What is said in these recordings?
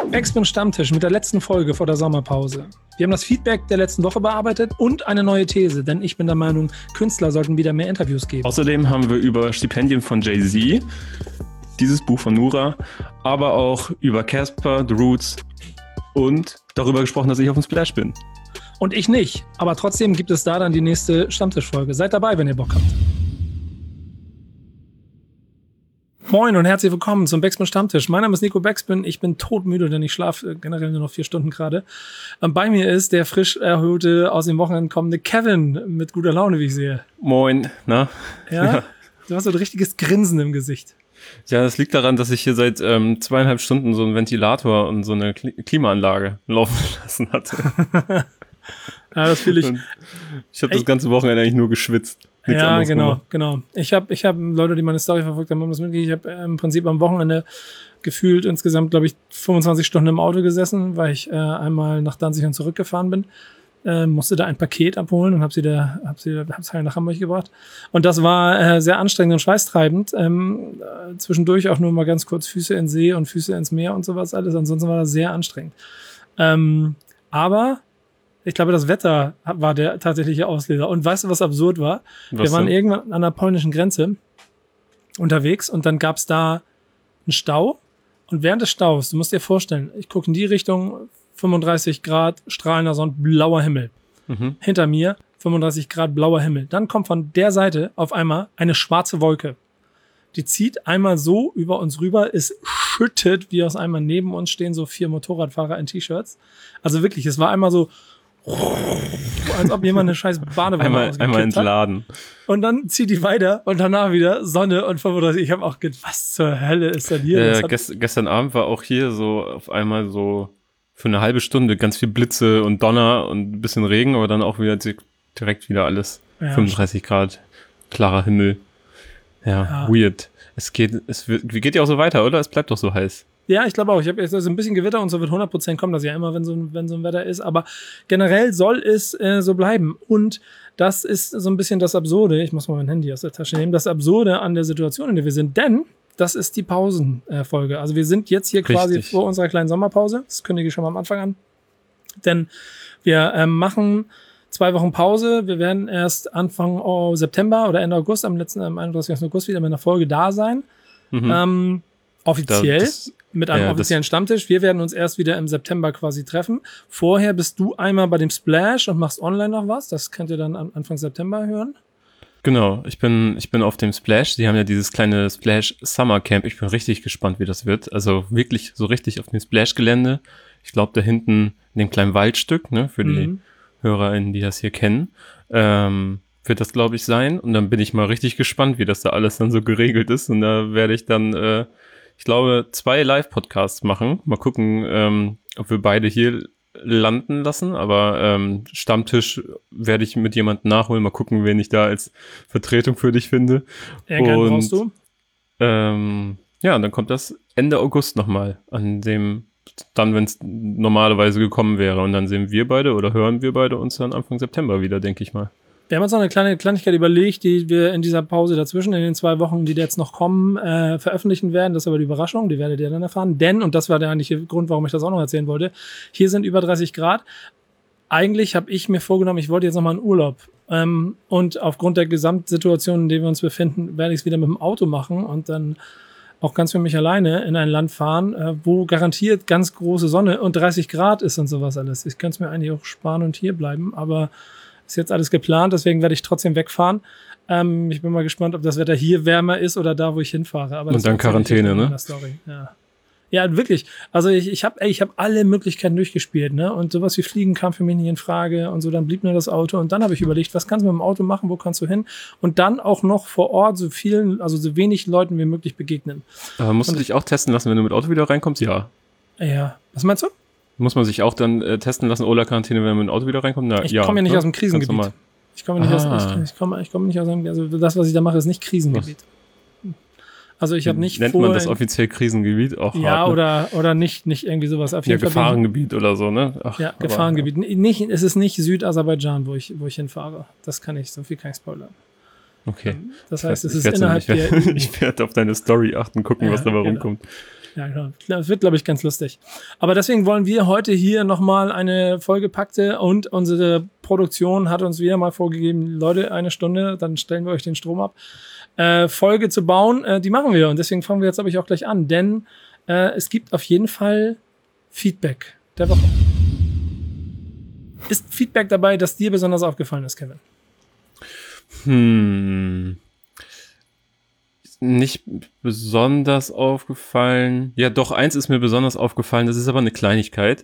Backspin Stammtisch mit der letzten Folge vor der Sommerpause. Wir haben das Feedback der letzten Woche bearbeitet und eine neue These, denn ich bin der Meinung, Künstler sollten wieder mehr Interviews geben. Außerdem haben wir über Stipendien von Jay-Z, dieses Buch von Nura, aber auch über Casper, The Roots und darüber gesprochen, dass ich auf dem Splash bin. Und ich nicht, aber trotzdem gibt es da dann die nächste Stammtischfolge. Seid dabei, wenn ihr Bock habt. Moin und herzlich willkommen zum Backspin Stammtisch. Mein Name ist Nico Backspin. Ich bin todmüde, denn ich schlafe generell nur noch 4 Stunden gerade. Bei mir ist der frisch erholte, aus dem Wochenende kommende Kevin mit guter Laune, wie ich sehe. Moin, na? Ja? Du hast so ein richtiges Grinsen im Gesicht. Ja, das liegt daran, dass ich hier seit 2,5 Stunden so einen Ventilator und so eine Klimaanlage laufen lassen hatte. Ja, das fühle ich. Ich habe das ganze Wochenende eigentlich nur geschwitzt. Nichts ja, genau. Ich hab Leute, die meine Story verfolgt haben, das mitgekriegt. Ich habe im Prinzip am Wochenende gefühlt insgesamt, glaube ich, 25 Stunden im Auto gesessen, weil ich einmal nach Danzig und zurückgefahren bin. Musste da ein Paket abholen und hab's nach Hamburg gebracht. Und das war sehr anstrengend und schweißtreibend. Zwischendurch auch nur mal ganz kurz Füße in See und Füße ins Meer und sowas alles. Ansonsten war das sehr anstrengend. Aber ich glaube, das Wetter war der tatsächliche Auslöser. Und weißt du, was absurd war? Wir waren irgendwann an der polnischen Grenze unterwegs und dann gab's da einen Stau. Und während des Staus, du musst dir vorstellen, ich gucke in die Richtung, 35 Grad, strahlender Sonne, blauer Himmel. Mhm. Hinter mir 35 Grad, blauer Himmel. Dann kommt von der Seite auf einmal eine schwarze Wolke. Die zieht einmal so über uns rüber, es schüttet, wie aus einmal neben uns stehen so 4 Motorradfahrer in T-Shirts. Also wirklich, es war einmal so, als ob jemand eine scheiß Badewanne einmal entladen. Hat. Und dann zieht die weiter und danach wieder Sonne und 35. Ich habe auch gedacht, was zur Hölle ist denn hier? Gestern Abend war auch hier so auf einmal so für eine halbe Stunde ganz viel Blitze und Donner und ein bisschen Regen, aber dann auch wieder direkt wieder alles. Ja. 35 Grad, klarer Himmel. Ja, weird. Geht ja auch so weiter, oder? Es bleibt doch so heiß. Ja, ich glaube auch. Ich habe jetzt ein bisschen Gewitter und so wird 100% kommen, das ja immer, wenn so ein Wetter ist. Aber generell soll es so bleiben. Und das ist so ein bisschen das Absurde. Ich muss mal mein Handy aus der Tasche nehmen. Das Absurde an der Situation, in der wir sind. Denn das ist die Pausenfolge. Also wir sind jetzt hier quasi vor unserer kleinen Sommerpause. Das kündige ich schon mal am Anfang an. Denn wir machen 2 Wochen Pause. Wir werden erst Anfang September oder Ende August, am 31. August wieder mit einer Folge da sein. Mhm. Offiziell. Mit einem offiziellen Stammtisch. Wir werden uns erst wieder im September quasi treffen. Vorher bist du einmal bei dem Splash und machst online noch was. Das könnt ihr dann Anfang September hören. Genau, ich bin auf dem Splash. Die haben ja dieses kleine Splash Summer Camp. Ich bin richtig gespannt, wie das wird. Also wirklich so richtig auf dem Splash-Gelände. Ich glaube, da hinten in dem kleinen Waldstück, ne, für die HörerInnen, die das hier kennen, wird das, glaube ich, sein. Und dann bin ich mal richtig gespannt, wie das da alles dann so geregelt ist. Und da werde ich dann ich glaube, 2 Live-Podcasts machen. Mal gucken, ob wir beide hier landen lassen. Aber Stammtisch werde ich mit jemandem nachholen. Mal gucken, wen ich da als Vertretung für dich finde. Gern brauchst du. Dann kommt das Ende August nochmal. Wenn es normalerweise gekommen wäre. Und dann sehen wir beide oder hören wir beide uns dann Anfang September wieder, denke ich mal. Wir haben uns noch eine kleine Kleinigkeit überlegt, die wir in dieser Pause dazwischen, in den 2 Wochen, die jetzt noch kommen, veröffentlichen werden. Das ist aber die Überraschung, die werdet ihr dann erfahren. Denn, und das war der eigentliche Grund, warum ich das auch noch erzählen wollte, hier sind über 30 Grad. Eigentlich habe ich mir vorgenommen, ich wollte jetzt nochmal in Urlaub. Und aufgrund der Gesamtsituation, in der wir uns befinden, werde ich es wieder mit dem Auto machen und dann auch ganz für mich alleine in ein Land fahren, wo garantiert ganz große Sonne und 30 Grad ist und sowas alles. Ich könnte es mir eigentlich auch sparen und hier bleiben, aber ist jetzt alles geplant, deswegen werde ich trotzdem wegfahren. Ich bin mal gespannt, ob das Wetter hier wärmer ist oder da, wo ich hinfahre. Aber und dann Quarantäne, ne? Ja, wirklich. Also ich hab alle Möglichkeiten durchgespielt, ne? Und sowas wie Fliegen kam für mich nicht in Frage und so. Dann blieb nur das Auto und dann habe ich überlegt, was kannst du mit dem Auto machen, wo kannst du hin? Und dann auch noch vor Ort so wenig Leuten wie möglich begegnen. Aber musst du dich auch testen lassen, wenn du mit Auto wieder reinkommst? Ja. Ja. Was meinst du? Muss man sich auch dann testen lassen, Quarantäne, wenn man mit dem Auto wieder reinkommt? Ich komme ja nicht aus dem Krisengebiet. Ich komme nicht aus dem, also das, was ich da mache, ist nicht Krisengebiet. Also ich habe nicht Nennt man das offiziell Krisengebiet auch? Ja, hart, ne? oder nicht irgendwie sowas. Auf jeden Fall Gefahrengebiet oder so, ne? Gefahrengebiet. Es ist nicht Südaserbaidschan, wo ich hinfahre. So viel kann ich spoilern. Okay. Das heißt, es ist innerhalb Ich werde auf deine Story achten, gucken, was dabei rumkommt. Ja, genau. Das wird, glaube ich, ganz lustig. Aber deswegen wollen wir heute hier nochmal eine vollgepackte, und unsere Produktion hat uns wieder mal vorgegeben, Leute, 1 Stunde, dann stellen wir euch den Strom ab, Folge zu bauen. Die machen wir, und deswegen fangen wir jetzt, glaube ich, auch gleich an, denn es gibt auf jeden Fall Feedback der Woche. Ist Feedback dabei, das dir besonders aufgefallen ist, Kevin? Nicht besonders aufgefallen. Ja, doch, eins ist mir besonders aufgefallen, das ist aber eine Kleinigkeit.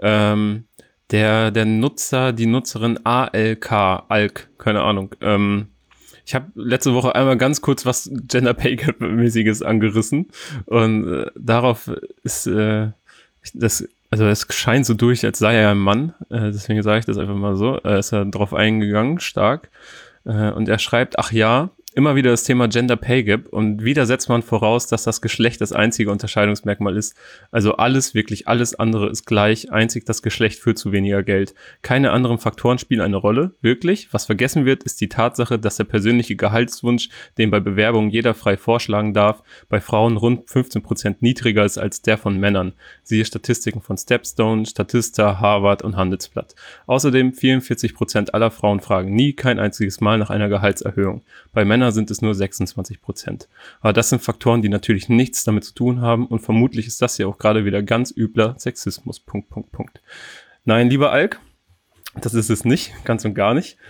Der Nutzer, die Nutzerin ALK, keine Ahnung. Ich habe letzte Woche einmal ganz kurz was Gender Pay Gap mäßiges angerissen, und darauf ist also es scheint so durch, als sei er ein Mann, deswegen sage ich das einfach mal so, ist er drauf eingegangen, stark, und er schreibt, ach ja, immer wieder das Thema Gender Pay Gap, und wieder setzt man voraus, dass das Geschlecht das einzige Unterscheidungsmerkmal ist. Also alles, wirklich alles andere ist gleich, einzig das Geschlecht führt zu weniger Geld. Keine anderen Faktoren spielen eine Rolle, wirklich. Was vergessen wird, ist die Tatsache, dass der persönliche Gehaltswunsch, den bei Bewerbungen jeder frei vorschlagen darf, bei Frauen rund 15% niedriger ist als der von Männern. Siehe Statistiken von Stepstone, Statista, Harvard und Handelsblatt. Außerdem 44% aller Frauen fragen nie, kein einziges Mal nach einer Gehaltserhöhung. Bei Männern sind es nur 26%. Aber das sind Faktoren, die natürlich nichts damit zu tun haben, und vermutlich ist das ja auch gerade wieder ganz übler Sexismus. Nein, lieber Alk, das ist es nicht, ganz und gar nicht.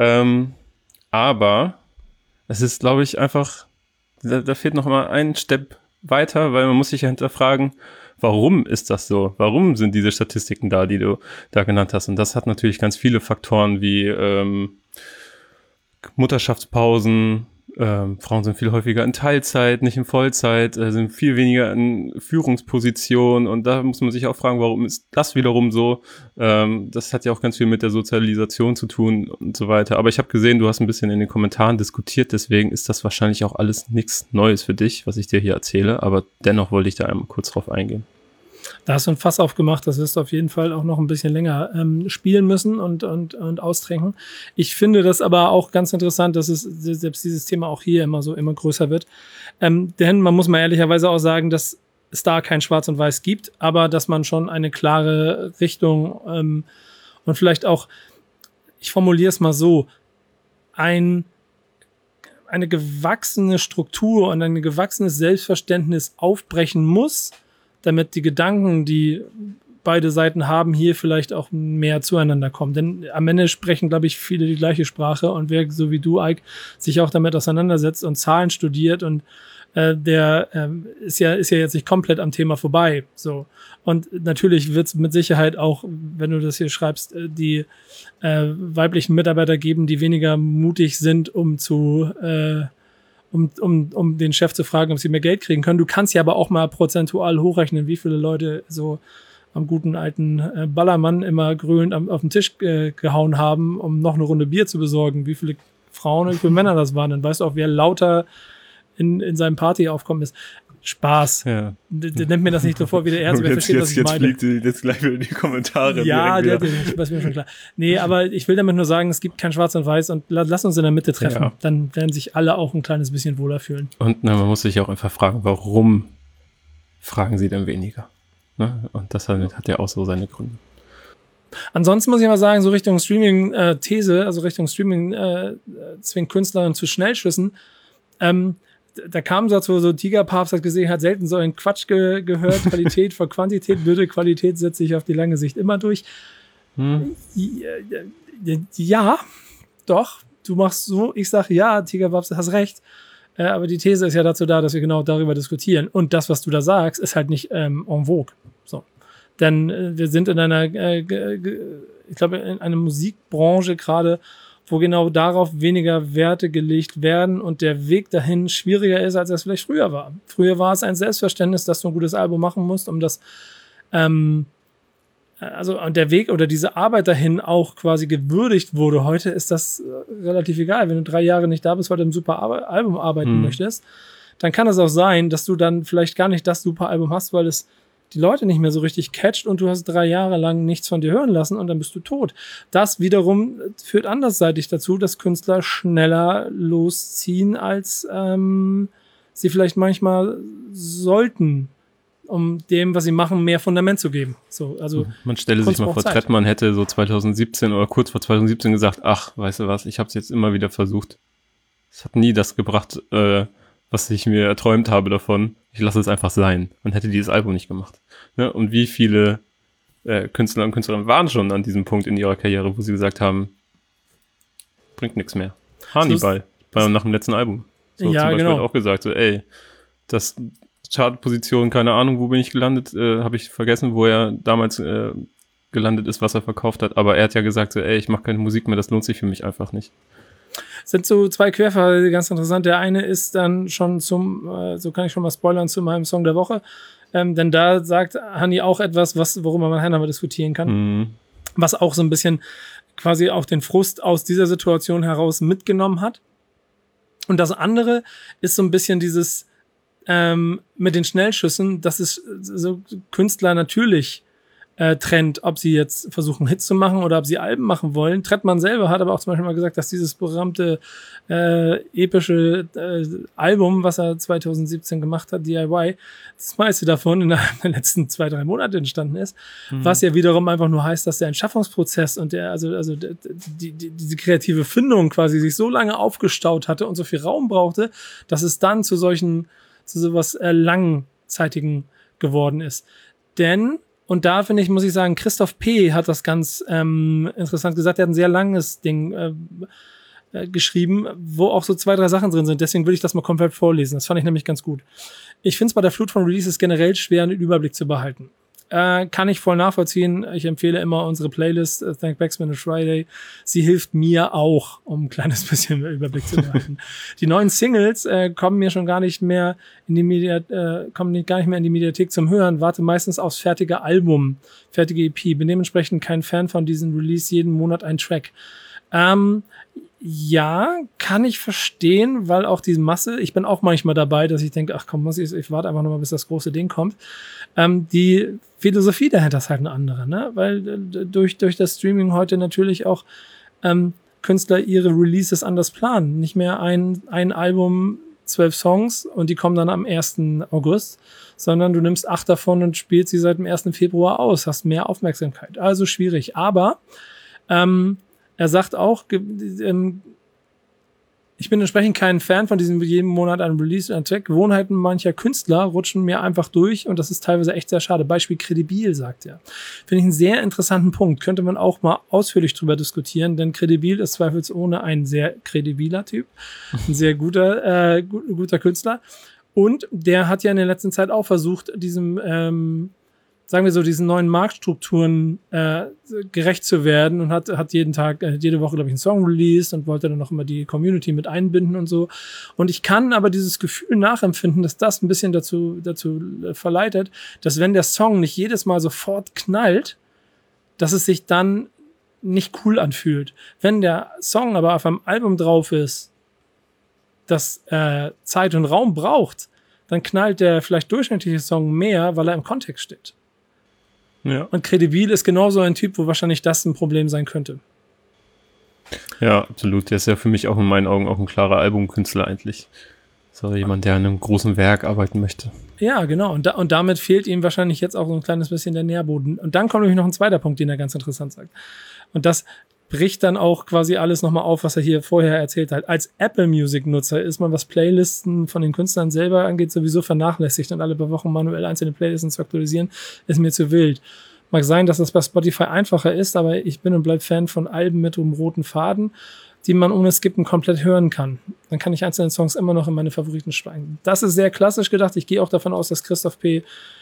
Aber es ist, glaube ich, einfach, da fehlt noch mal ein Step weiter, weil man muss sich ja hinterfragen, warum ist das so? Warum sind diese Statistiken da, die du da genannt hast? Und das hat natürlich ganz viele Faktoren wie Mutterschaftspausen, Frauen sind viel häufiger in Teilzeit, nicht in Vollzeit, sind viel weniger in Führungspositionen, und da muss man sich auch fragen, warum ist das wiederum so? Das hat ja auch ganz viel mit der Sozialisation zu tun und so weiter. Aber ich habe gesehen, du hast ein bisschen in den Kommentaren diskutiert, deswegen ist das wahrscheinlich auch alles nichts Neues für dich, was ich dir hier erzähle, aber dennoch wollte ich da einmal kurz drauf eingehen. Da hast du ein Fass aufgemacht, das wirst du auf jeden Fall auch noch ein bisschen länger spielen müssen und austrinken. Ich finde das aber auch ganz interessant, dass es selbst dieses Thema auch hier immer größer wird. Denn man muss mal ehrlicherweise auch sagen, dass es da kein Schwarz und Weiß gibt, aber dass man schon eine klare Richtung und vielleicht auch, ich formuliere es mal so, eine gewachsene Struktur und ein gewachsenes Selbstverständnis aufbrechen muss, damit die Gedanken, die beide Seiten haben, hier vielleicht auch mehr zueinander kommen. Denn am Ende sprechen, glaube ich, viele die gleiche Sprache, und wer, so wie du, Ike, sich auch damit auseinandersetzt und Zahlen studiert, und der ist ja jetzt nicht komplett am Thema vorbei. So. Und natürlich wird es mit Sicherheit auch, wenn du das hier schreibst, die weiblichen Mitarbeiter geben, die weniger mutig sind, um den Chef zu fragen, ob sie mehr Geld kriegen können. Du kannst ja aber auch mal prozentual hochrechnen, wie viele Leute so am guten alten Ballermann immer grölend auf den Tisch gehauen haben, um noch eine Runde Bier zu besorgen. Wie viele Frauen und wie viele Männer das waren. Dann weißt du auch, wer lauter in seinem Partyaufkommen ist. Spaß. Ja. Nimmt mir das nicht so vor, wie der Ernst. Wer versteht, was ich meine. Jetzt fliegt jetzt gleich wieder in die Kommentare. Ja, das ist mir schon klar. Nee, aber ich will damit nur sagen, es gibt kein Schwarz und Weiß, und lass uns in der Mitte treffen. Ja. Dann werden sich alle auch ein kleines bisschen wohler fühlen. Und man muss sich auch einfach fragen, warum fragen sie denn weniger? Ne? Und das hat ja auch so seine Gründe. Ansonsten muss ich mal sagen, so Richtung Streaming-These, also Richtung Streaming zwingt Künstlerinnen zu Schnellschüssen, da kam so Tigerpapst hat gesehen, hat selten so einen Quatsch gehört, Qualität vor Quantität, blöde Qualität setzt sich auf die lange Sicht immer durch. Ja, doch, du machst so, ich sage ja, Tigerpapst, hast recht, aber die These ist ja dazu da, dass wir genau darüber diskutieren, und das, was du da sagst, ist halt nicht en vogue. So. Denn wir sind in einer, ich glaube, in einer Musikbranche gerade, wo genau darauf weniger Werte gelegt werden und der Weg dahin schwieriger ist, als es vielleicht früher war. Früher war es ein Selbstverständnis, dass du ein gutes Album machen musst, um das, und der Weg oder diese Arbeit dahin auch quasi gewürdigt wurde. Heute ist das relativ egal. Wenn du 3 Jahre nicht da bist, weil du ein super Album arbeiten möchtest, dann kann es auch sein, dass du dann vielleicht gar nicht das super Album hast, weil es die Leute nicht mehr so richtig catcht und du hast 3 Jahre lang nichts von dir hören lassen und dann bist du tot. Das wiederum führt andersseitig dazu, dass Künstler schneller losziehen, als sie vielleicht manchmal sollten. um dem, was sie machen, mehr Fundament zu geben. So, also man stelle sich mal vor, Trettmann hätte so 2017 oder kurz vor 2017 gesagt, ach, weißt du was, ich habe es jetzt immer wieder versucht. Es hat nie das gebracht, was ich mir erträumt habe davon. Ich lasse es einfach sein. Man hätte dieses Album nicht gemacht. Ne? Und wie viele Künstler und Künstlerinnen waren schon an diesem Punkt in ihrer Karriere, wo sie gesagt haben, bringt nichts mehr. Hannibal, nach dem letzten Album. So ja, zum Beispiel genau. hat auch gesagt, so, ey, das Chartposition, keine Ahnung, wo bin ich gelandet, habe ich vergessen, wo er damals gelandet ist, was er verkauft hat. Aber er hat ja gesagt, so, ey, ich mache keine Musik mehr, das lohnt sich für mich einfach nicht. Sind so zwei Querfälle, ganz interessant. Der eine ist dann schon so kann ich schon mal spoilern, zu meinem Song der Woche. Denn da sagt Hanni auch etwas, worüber man nachher mal diskutieren kann. Was auch so ein bisschen quasi auch den Frust aus dieser Situation heraus mitgenommen hat. Und das andere ist so ein bisschen dieses mit den Schnellschüssen, dass es so Künstler natürlich trennt, ob sie jetzt versuchen, Hits zu machen oder ob sie Alben machen wollen. Trettmann selber hat aber auch zum Beispiel mal gesagt, dass dieses berühmte epische Album, was er 2017 gemacht hat, DIY, das meiste davon innerhalb der letzten 2-3 Monate entstanden ist, was ja wiederum einfach nur heißt, dass der Entschaffungsprozess und diese kreative Findung quasi sich so lange aufgestaut hatte und so viel Raum brauchte, dass es dann zu sowas Langzeitigen geworden ist. Denn und da finde ich, muss ich sagen, Christoph P. hat das ganz interessant gesagt. Er hat ein sehr langes Ding geschrieben, wo auch so 2-3 Sachen drin sind. Deswegen will ich das mal komplett vorlesen. Das fand ich nämlich ganz gut. Ich finde es bei der Flut von Releases generell schwer, einen Überblick zu behalten. Kann ich voll nachvollziehen. Ich empfehle immer unsere Playlist Thank Backsman and Friday. Sie hilft mir auch, um ein kleines bisschen mehr Überblick zu behalten. Die neuen Singles kommen mir schon gar nicht mehr in die Mediathek zum Hören. Warte meistens aufs fertige Album, fertige EP. Bin dementsprechend kein Fan von diesem Release jeden Monat ein Track. Ja, kann ich verstehen, weil auch diese Masse, ich bin auch manchmal dabei, dass ich denke, ach komm, ich warte einfach nochmal, bis das große Ding kommt. Die Philosophie dahinter ist halt eine andere, ne? Weil durch das Streaming heute natürlich auch Künstler ihre Releases anders planen. Nicht mehr ein Album, 12 Songs und die kommen dann am 1. August, sondern du nimmst 8 davon und spielst sie seit dem 1. Februar aus, hast mehr Aufmerksamkeit. Also schwierig, aber er sagt auch, ich bin entsprechend kein Fan von diesem jeden Monat ein Release und ein Track. Gewohnheiten mancher Künstler rutschen mir einfach durch und das ist teilweise echt sehr schade. Beispiel Credibil, sagt er. Finde ich einen sehr interessanten Punkt. Könnte man auch mal ausführlich drüber diskutieren, denn Credibil ist zweifelsohne ein sehr kredibiler Typ. Ein sehr guter Künstler. Und der hat ja in der letzten Zeit auch versucht, diesem sagen wir so, diesen neuen Marktstrukturen gerecht zu werden und hat jede Woche, glaube ich, einen Song released und wollte dann noch immer die Community mit einbinden und so. Und ich kann aber dieses Gefühl nachempfinden, dass das ein bisschen dazu verleitet, dass wenn der Song nicht jedes Mal sofort knallt, dass es sich dann nicht cool anfühlt. Wenn der Song aber auf einem Album drauf ist, das Zeit und Raum braucht, dann knallt der vielleicht durchschnittliche Song mehr, weil er im Kontext steht. Ja. Und Credibil ist genauso ein Typ, wo wahrscheinlich das ein Problem sein könnte. Ja, absolut. Der ist ja für mich auch in meinen Augen auch ein klarer Albumkünstler eigentlich. So jemand, der an einem großen Werk arbeiten möchte. Ja, genau. Und damit fehlt ihm wahrscheinlich jetzt auch so ein kleines bisschen der Nährboden. Und dann kommt nämlich noch ein zweiter Punkt, den er ganz interessant sagt. Und das bricht dann auch quasi alles nochmal auf, was er hier vorher erzählt hat. Als Apple Music Nutzer ist man, was Playlisten von den Künstlern selber angeht, sowieso vernachlässigt und alle paar Wochen manuell einzelne Playlisten zu aktualisieren, ist mir zu wild. Mag sein, dass das bei Spotify einfacher ist, aber ich bin und bleib Fan von Alben mit einem roten Faden, die man ohne Skippen komplett hören kann. Dann kann ich einzelne Songs immer noch in meine Favoriten schweigen. Das ist sehr klassisch gedacht. Ich gehe auch davon aus, dass Christoph P.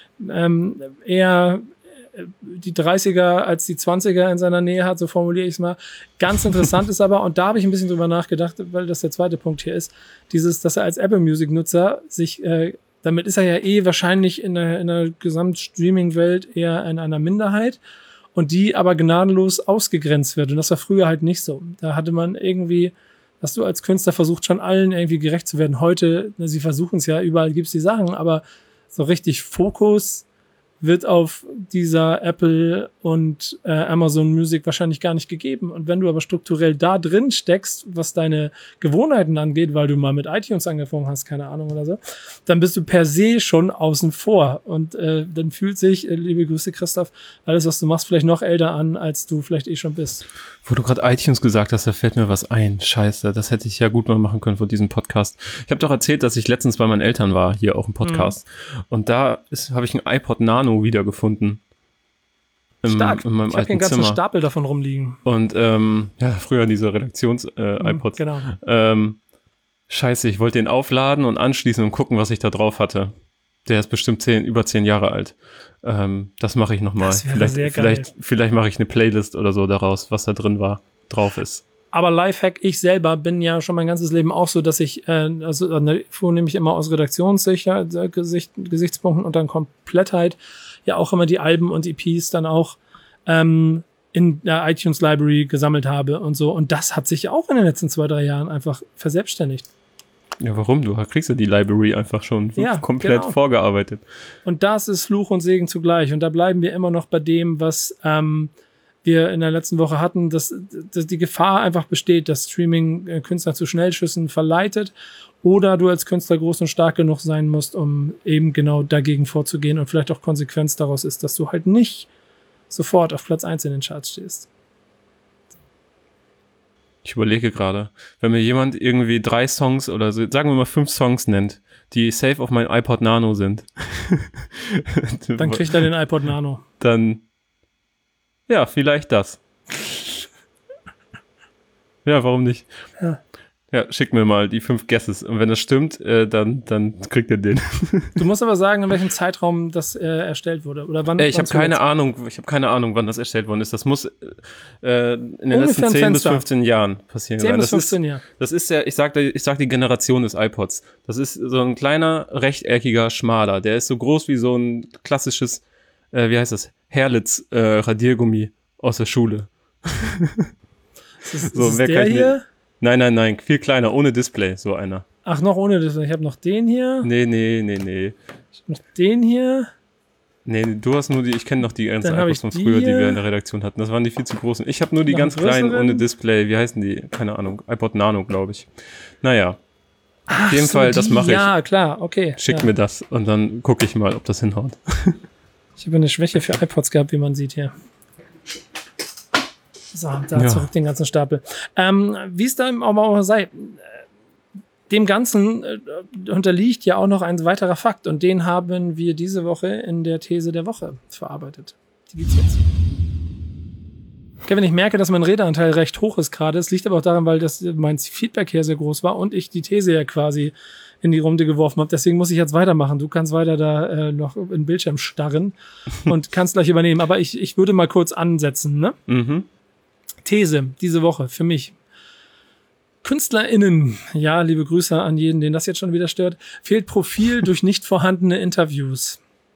Eher die 30er als die 20er in seiner Nähe hat, so formuliere ich es mal. Ganz interessant ist aber, und da habe ich ein bisschen drüber nachgedacht, weil das der zweite Punkt hier ist, dass er als Apple Music Nutzer sich, damit ist er ja wahrscheinlich in der Gesamtstreaming-Welt eher in einer Minderheit und die aber gnadenlos ausgegrenzt wird. Und das war früher halt nicht so. Da hatte man irgendwie, hast du als Künstler versucht, schon allen irgendwie gerecht zu werden. Heute, sie versuchen es ja, überall gibt's die Sachen, aber so richtig Fokus wird auf dieser Apple und Amazon Music wahrscheinlich gar nicht gegeben. Und wenn du aber strukturell da drin steckst, was deine Gewohnheiten angeht, weil du mal mit iTunes angefangen hast, keine Ahnung oder so, dann bist du per se schon außen vor. Und dann fühlt sich, liebe Grüße Christoph, alles, was du machst, vielleicht noch älter an, als du vielleicht eh schon bist. Wo du gerade iTunes gesagt hast, da fällt mir was ein. Scheiße, das hätte ich ja gut mal machen können von diesem Podcast. Ich habe doch erzählt, dass ich letztens bei meinen Eltern war, hier auch im Podcast. Und da habe ich ein iPod Nano wiedergefunden. Stark. In meinem ich habe hier einen ganzen Stapel davon rumliegen. Und früher diese Redaktions-iPods. Genau. Scheiße, ich wollte den aufladen und anschließen und gucken, was ich da drauf hatte. Der ist bestimmt über 10 Jahre alt. Das mache ich nochmal. Vielleicht mache ich eine Playlist oder so daraus, was da drauf ist. Aber Lifehack, ich selber bin ja schon mein ganzes Leben auch so, dass ich, vornehmlich immer aus Gesichtspunkten und dann Komplettheit ja auch immer die Alben und EPs dann auch in der iTunes Library gesammelt habe und so. Und das hat sich auch in den letzten 2-3 Jahren einfach verselbstständigt. Ja, warum? Du kriegst ja die Library einfach schon komplett vorgearbeitet. Und das ist Fluch und Segen zugleich. Und da bleiben wir immer noch bei dem, was wir in der letzten Woche hatten, dass die Gefahr einfach besteht, dass Streaming Künstler zu Schnellschüssen verleitet oder du als Künstler groß und stark genug sein musst, um eben genau dagegen vorzugehen und vielleicht auch Konsequenz daraus ist, dass du halt nicht sofort auf Platz 1 in den Charts stehst. Ich überlege gerade, wenn mir jemand irgendwie 3 Songs oder so, sagen wir mal 5 Songs nennt, die safe auf meinem iPod Nano sind. Dann kriegt er den iPod Nano. Dann, ja, vielleicht das. Ja, warum nicht? Ja, schick mir mal die 5 Guesses. Und wenn das stimmt, dann kriegt er den. Du musst aber sagen, in welchem Zeitraum das erstellt wurde. Oder wann? Ich habe keine Ahnung, wann das erstellt worden ist. Das muss in den letzten 10 bis 15 Jahren passieren. 10 bis 15 Jahre. Das ist ja, ich sag die Generation des iPods. Das ist so ein kleiner, rechteckiger Schmaler. Der ist so groß wie so ein klassisches, wie heißt das? Herlitz Radiergummi aus der Schule. Ist der hier? Nein, viel kleiner, ohne Display, so einer. Ach, noch ohne Display. Ich habe noch den hier. Nee. Ich hab noch den hier. Nee, du hast nur ich kenne noch die ganzen iPods von früher, die wir in der Redaktion hatten. Das waren die viel zu großen. Ich habe nur die ganz kleinen ohne Display. Wie heißen die? Keine Ahnung. iPod Nano, glaube ich. Naja. Auf jeden Fall, das mache ich. Ja, klar, okay. Schick mir das und dann gucke ich mal, ob das hinhaut. Ich habe eine Schwäche für iPods gehabt, wie man sieht hier. So, da zurück den ganzen Stapel. Wie es da auch sei, dem Ganzen unterliegt ja auch noch ein weiterer Fakt und den haben wir diese Woche in der These der Woche verarbeitet. Die gibt's jetzt. Kevin, ich merke, dass mein Redeanteil recht hoch ist gerade. Es liegt aber auch daran, weil mein Feedback hier sehr groß war und ich die These ja quasi in die Runde geworfen habe. Deswegen muss ich jetzt weitermachen. Du kannst weiter da noch in den Bildschirm starren und kannst gleich übernehmen. Aber ich würde mal kurz ansetzen, ne? Mhm. These diese Woche für mich. KünstlerInnen, ja, liebe Grüße an jeden, den das jetzt schon wieder stört, fehlt Profil durch nicht vorhandene Interviews.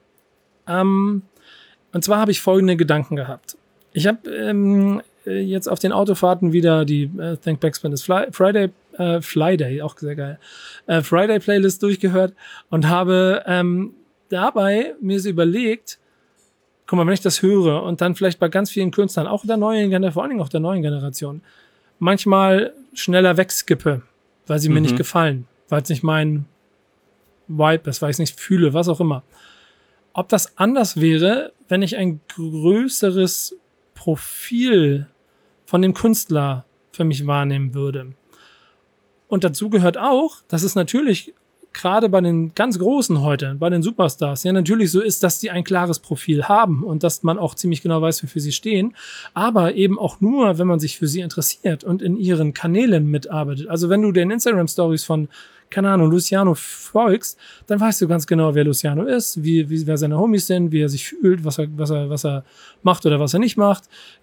Und zwar habe ich folgende Gedanken gehabt. Ich habe jetzt auf den Autofahrten wieder die Thank Backspin is Friday, auch sehr geil, Friday Playlist durchgehört und habe dabei mir so überlegt, guck mal, wenn ich das höre und dann vielleicht bei ganz vielen Künstlern, auch der neuen Generation, vor allen Dingen auch der neuen Generation, manchmal schneller wegskippe, weil sie mir nicht gefallen, weil es nicht mein Vibe ist, weil ich es nicht fühle, was auch immer. Ob das anders wäre, wenn ich ein größeres Profil von dem Künstler für mich wahrnehmen würde. Und dazu gehört auch, dass es natürlich gerade bei den ganz Großen heute, bei den Superstars, ja natürlich so ist, dass die ein klares Profil haben und dass man auch ziemlich genau weiß, wofür sie stehen, aber eben auch nur, wenn man sich für sie interessiert und in ihren Kanälen mitarbeitet. Also wenn du den Instagram-Stories von, keine Ahnung, Luciano folgst, dann weißt du ganz genau, wer Luciano ist, wer seine Homies sind, wie er sich fühlt, was er macht oder was er nicht macht.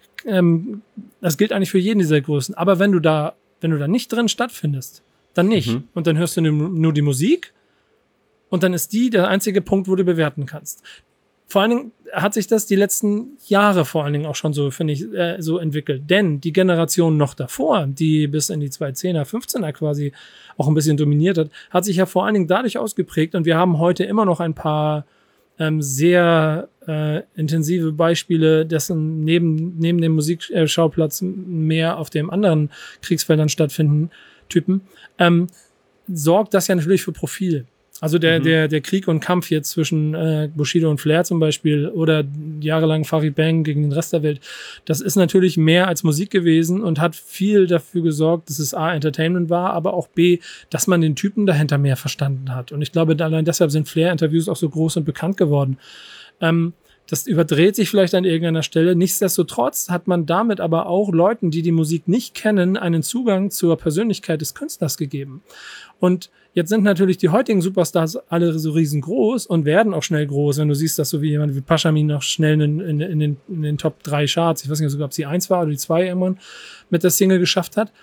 Das gilt eigentlich für jeden dieser Größen. Aber wenn du da nicht drin stattfindest, dann nicht. Und dann hörst du nur die Musik und dann ist die der einzige Punkt, wo du bewerten kannst. Vor allen Dingen hat sich das die letzten Jahre vor allen Dingen auch schon so, finde ich, so entwickelt. Denn die Generation noch davor, die bis in die 2010er, 15er quasi auch ein bisschen dominiert hat sich ja vor allen Dingen dadurch ausgeprägt und wir haben heute immer noch ein paar sehr intensive Beispiele, dessen neben dem Musikschauplatz mehr auf dem anderen Kriegsfeldern stattfinden, Typen, sorgt das ja natürlich für Profil. Also der Krieg und Kampf jetzt zwischen Bushido und Flair zum Beispiel oder jahrelang Farid Bang gegen den Rest der Welt, das ist natürlich mehr als Musik gewesen und hat viel dafür gesorgt, dass es A, Entertainment war, aber auch B, dass man den Typen dahinter mehr verstanden hat. Und ich glaube, allein deshalb sind Flair-Interviews auch so groß und bekannt geworden. Das überdreht sich vielleicht an irgendeiner Stelle. Nichtsdestotrotz hat man damit aber auch Leuten, die die Musik nicht kennen, einen Zugang zur Persönlichkeit des Künstlers gegeben. Und jetzt sind natürlich die heutigen Superstars alle so riesengroß und werden auch schnell groß. Wenn du siehst, dass so wie jemand wie Pashamin noch schnell in den Top 3 Charts, ich weiß nicht sogar, ob sie 1 war oder die 2 irgendwann mit der Single geschafft hat.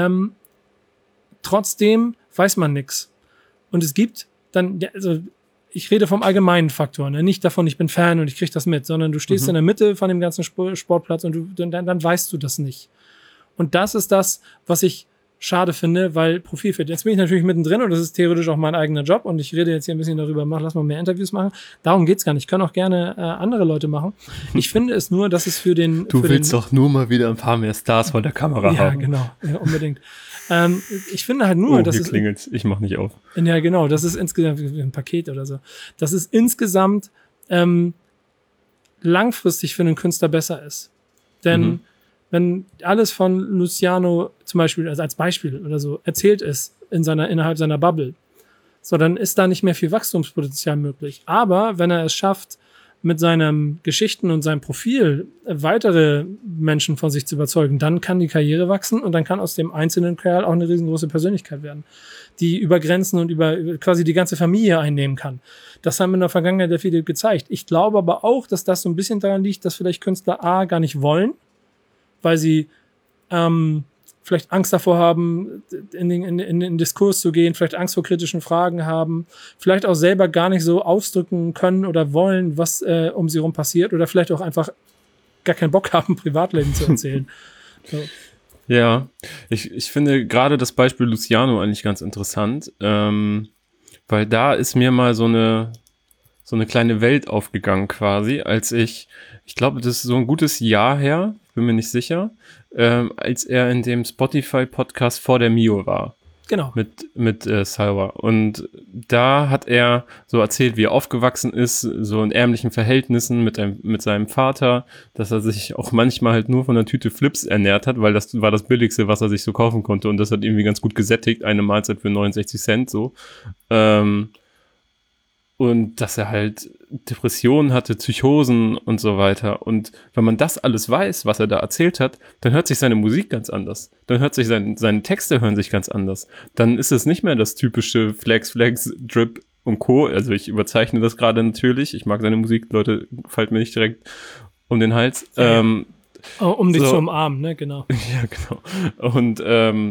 Trotzdem weiß man nix. Und es gibt dann, also ich rede vom allgemeinen Faktor, ne? Nicht davon, ich bin Fan und ich krieg das mit, sondern du stehst in der Mitte von dem ganzen Sportplatz und dann weißt du das nicht. Und das ist das, was ich schade finde, weil Profilfeld. Jetzt bin ich natürlich mittendrin und das ist theoretisch auch mein eigener Job und ich rede jetzt hier ein bisschen darüber, lass mal mehr Interviews machen. Darum geht's gar nicht. Können auch gerne andere Leute machen. Ich finde es nur, dass es für den... Du willst doch nur mal wieder ein paar mehr Stars vor der Kamera haben. Ja, genau. Ja, unbedingt. Ich finde halt nur, dass hier klingelt's. Ich mach nicht auf. Ja, genau. Das ist insgesamt ein Paket oder so. Dass es insgesamt langfristig für einen Künstler besser ist. Denn wenn alles von Luciano zum Beispiel, also als Beispiel oder so, erzählt ist innerhalb seiner Bubble, so, dann ist da nicht mehr viel Wachstumspotenzial möglich. Aber wenn er es schafft, mit seinen Geschichten und seinem Profil weitere Menschen von sich zu überzeugen, dann kann die Karriere wachsen und dann kann aus dem einzelnen Kerl auch eine riesengroße Persönlichkeit werden, die über Grenzen und über quasi die ganze Familie einnehmen kann. Das haben in der Vergangenheit der viele gezeigt. Ich glaube aber auch, dass das so ein bisschen daran liegt, dass vielleicht Künstler A gar nicht wollen, weil sie vielleicht Angst davor haben, in den Diskurs zu gehen, vielleicht Angst vor kritischen Fragen haben, vielleicht auch selber gar nicht so ausdrücken können oder wollen, was um sie rum passiert oder vielleicht auch einfach gar keinen Bock haben, Privatleben zu erzählen. So. Ja, ich finde gerade das Beispiel Luciano eigentlich ganz interessant, weil da ist mir mal so eine kleine Welt aufgegangen quasi, als ich glaube, das ist so ein gutes Jahr her, bin mir nicht sicher, als er in dem Spotify-Podcast Vor der Mio war. Genau. Mit Salwa. Und da hat er so erzählt, wie er aufgewachsen ist, so in ärmlichen Verhältnissen mit seinem Vater, dass er sich auch manchmal halt nur von einer Tüte Flips ernährt hat, weil das war das Billigste, was er sich so kaufen konnte. Und das hat irgendwie ganz gut gesättigt, eine Mahlzeit für 69 Cent so. Und dass er halt Depressionen hatte, Psychosen und so weiter. Und wenn man das alles weiß, was er da erzählt hat, dann hört sich seine Musik ganz anders. Dann hört sich seine Texte hören sich ganz anders. Dann ist es nicht mehr das typische Flex, Drip und Co. Also ich überzeichne das gerade natürlich. Ich mag seine Musik. Leute, fällt mir nicht direkt um den Hals. Um dich zu umarmen, ne? Genau. Ja, genau. Und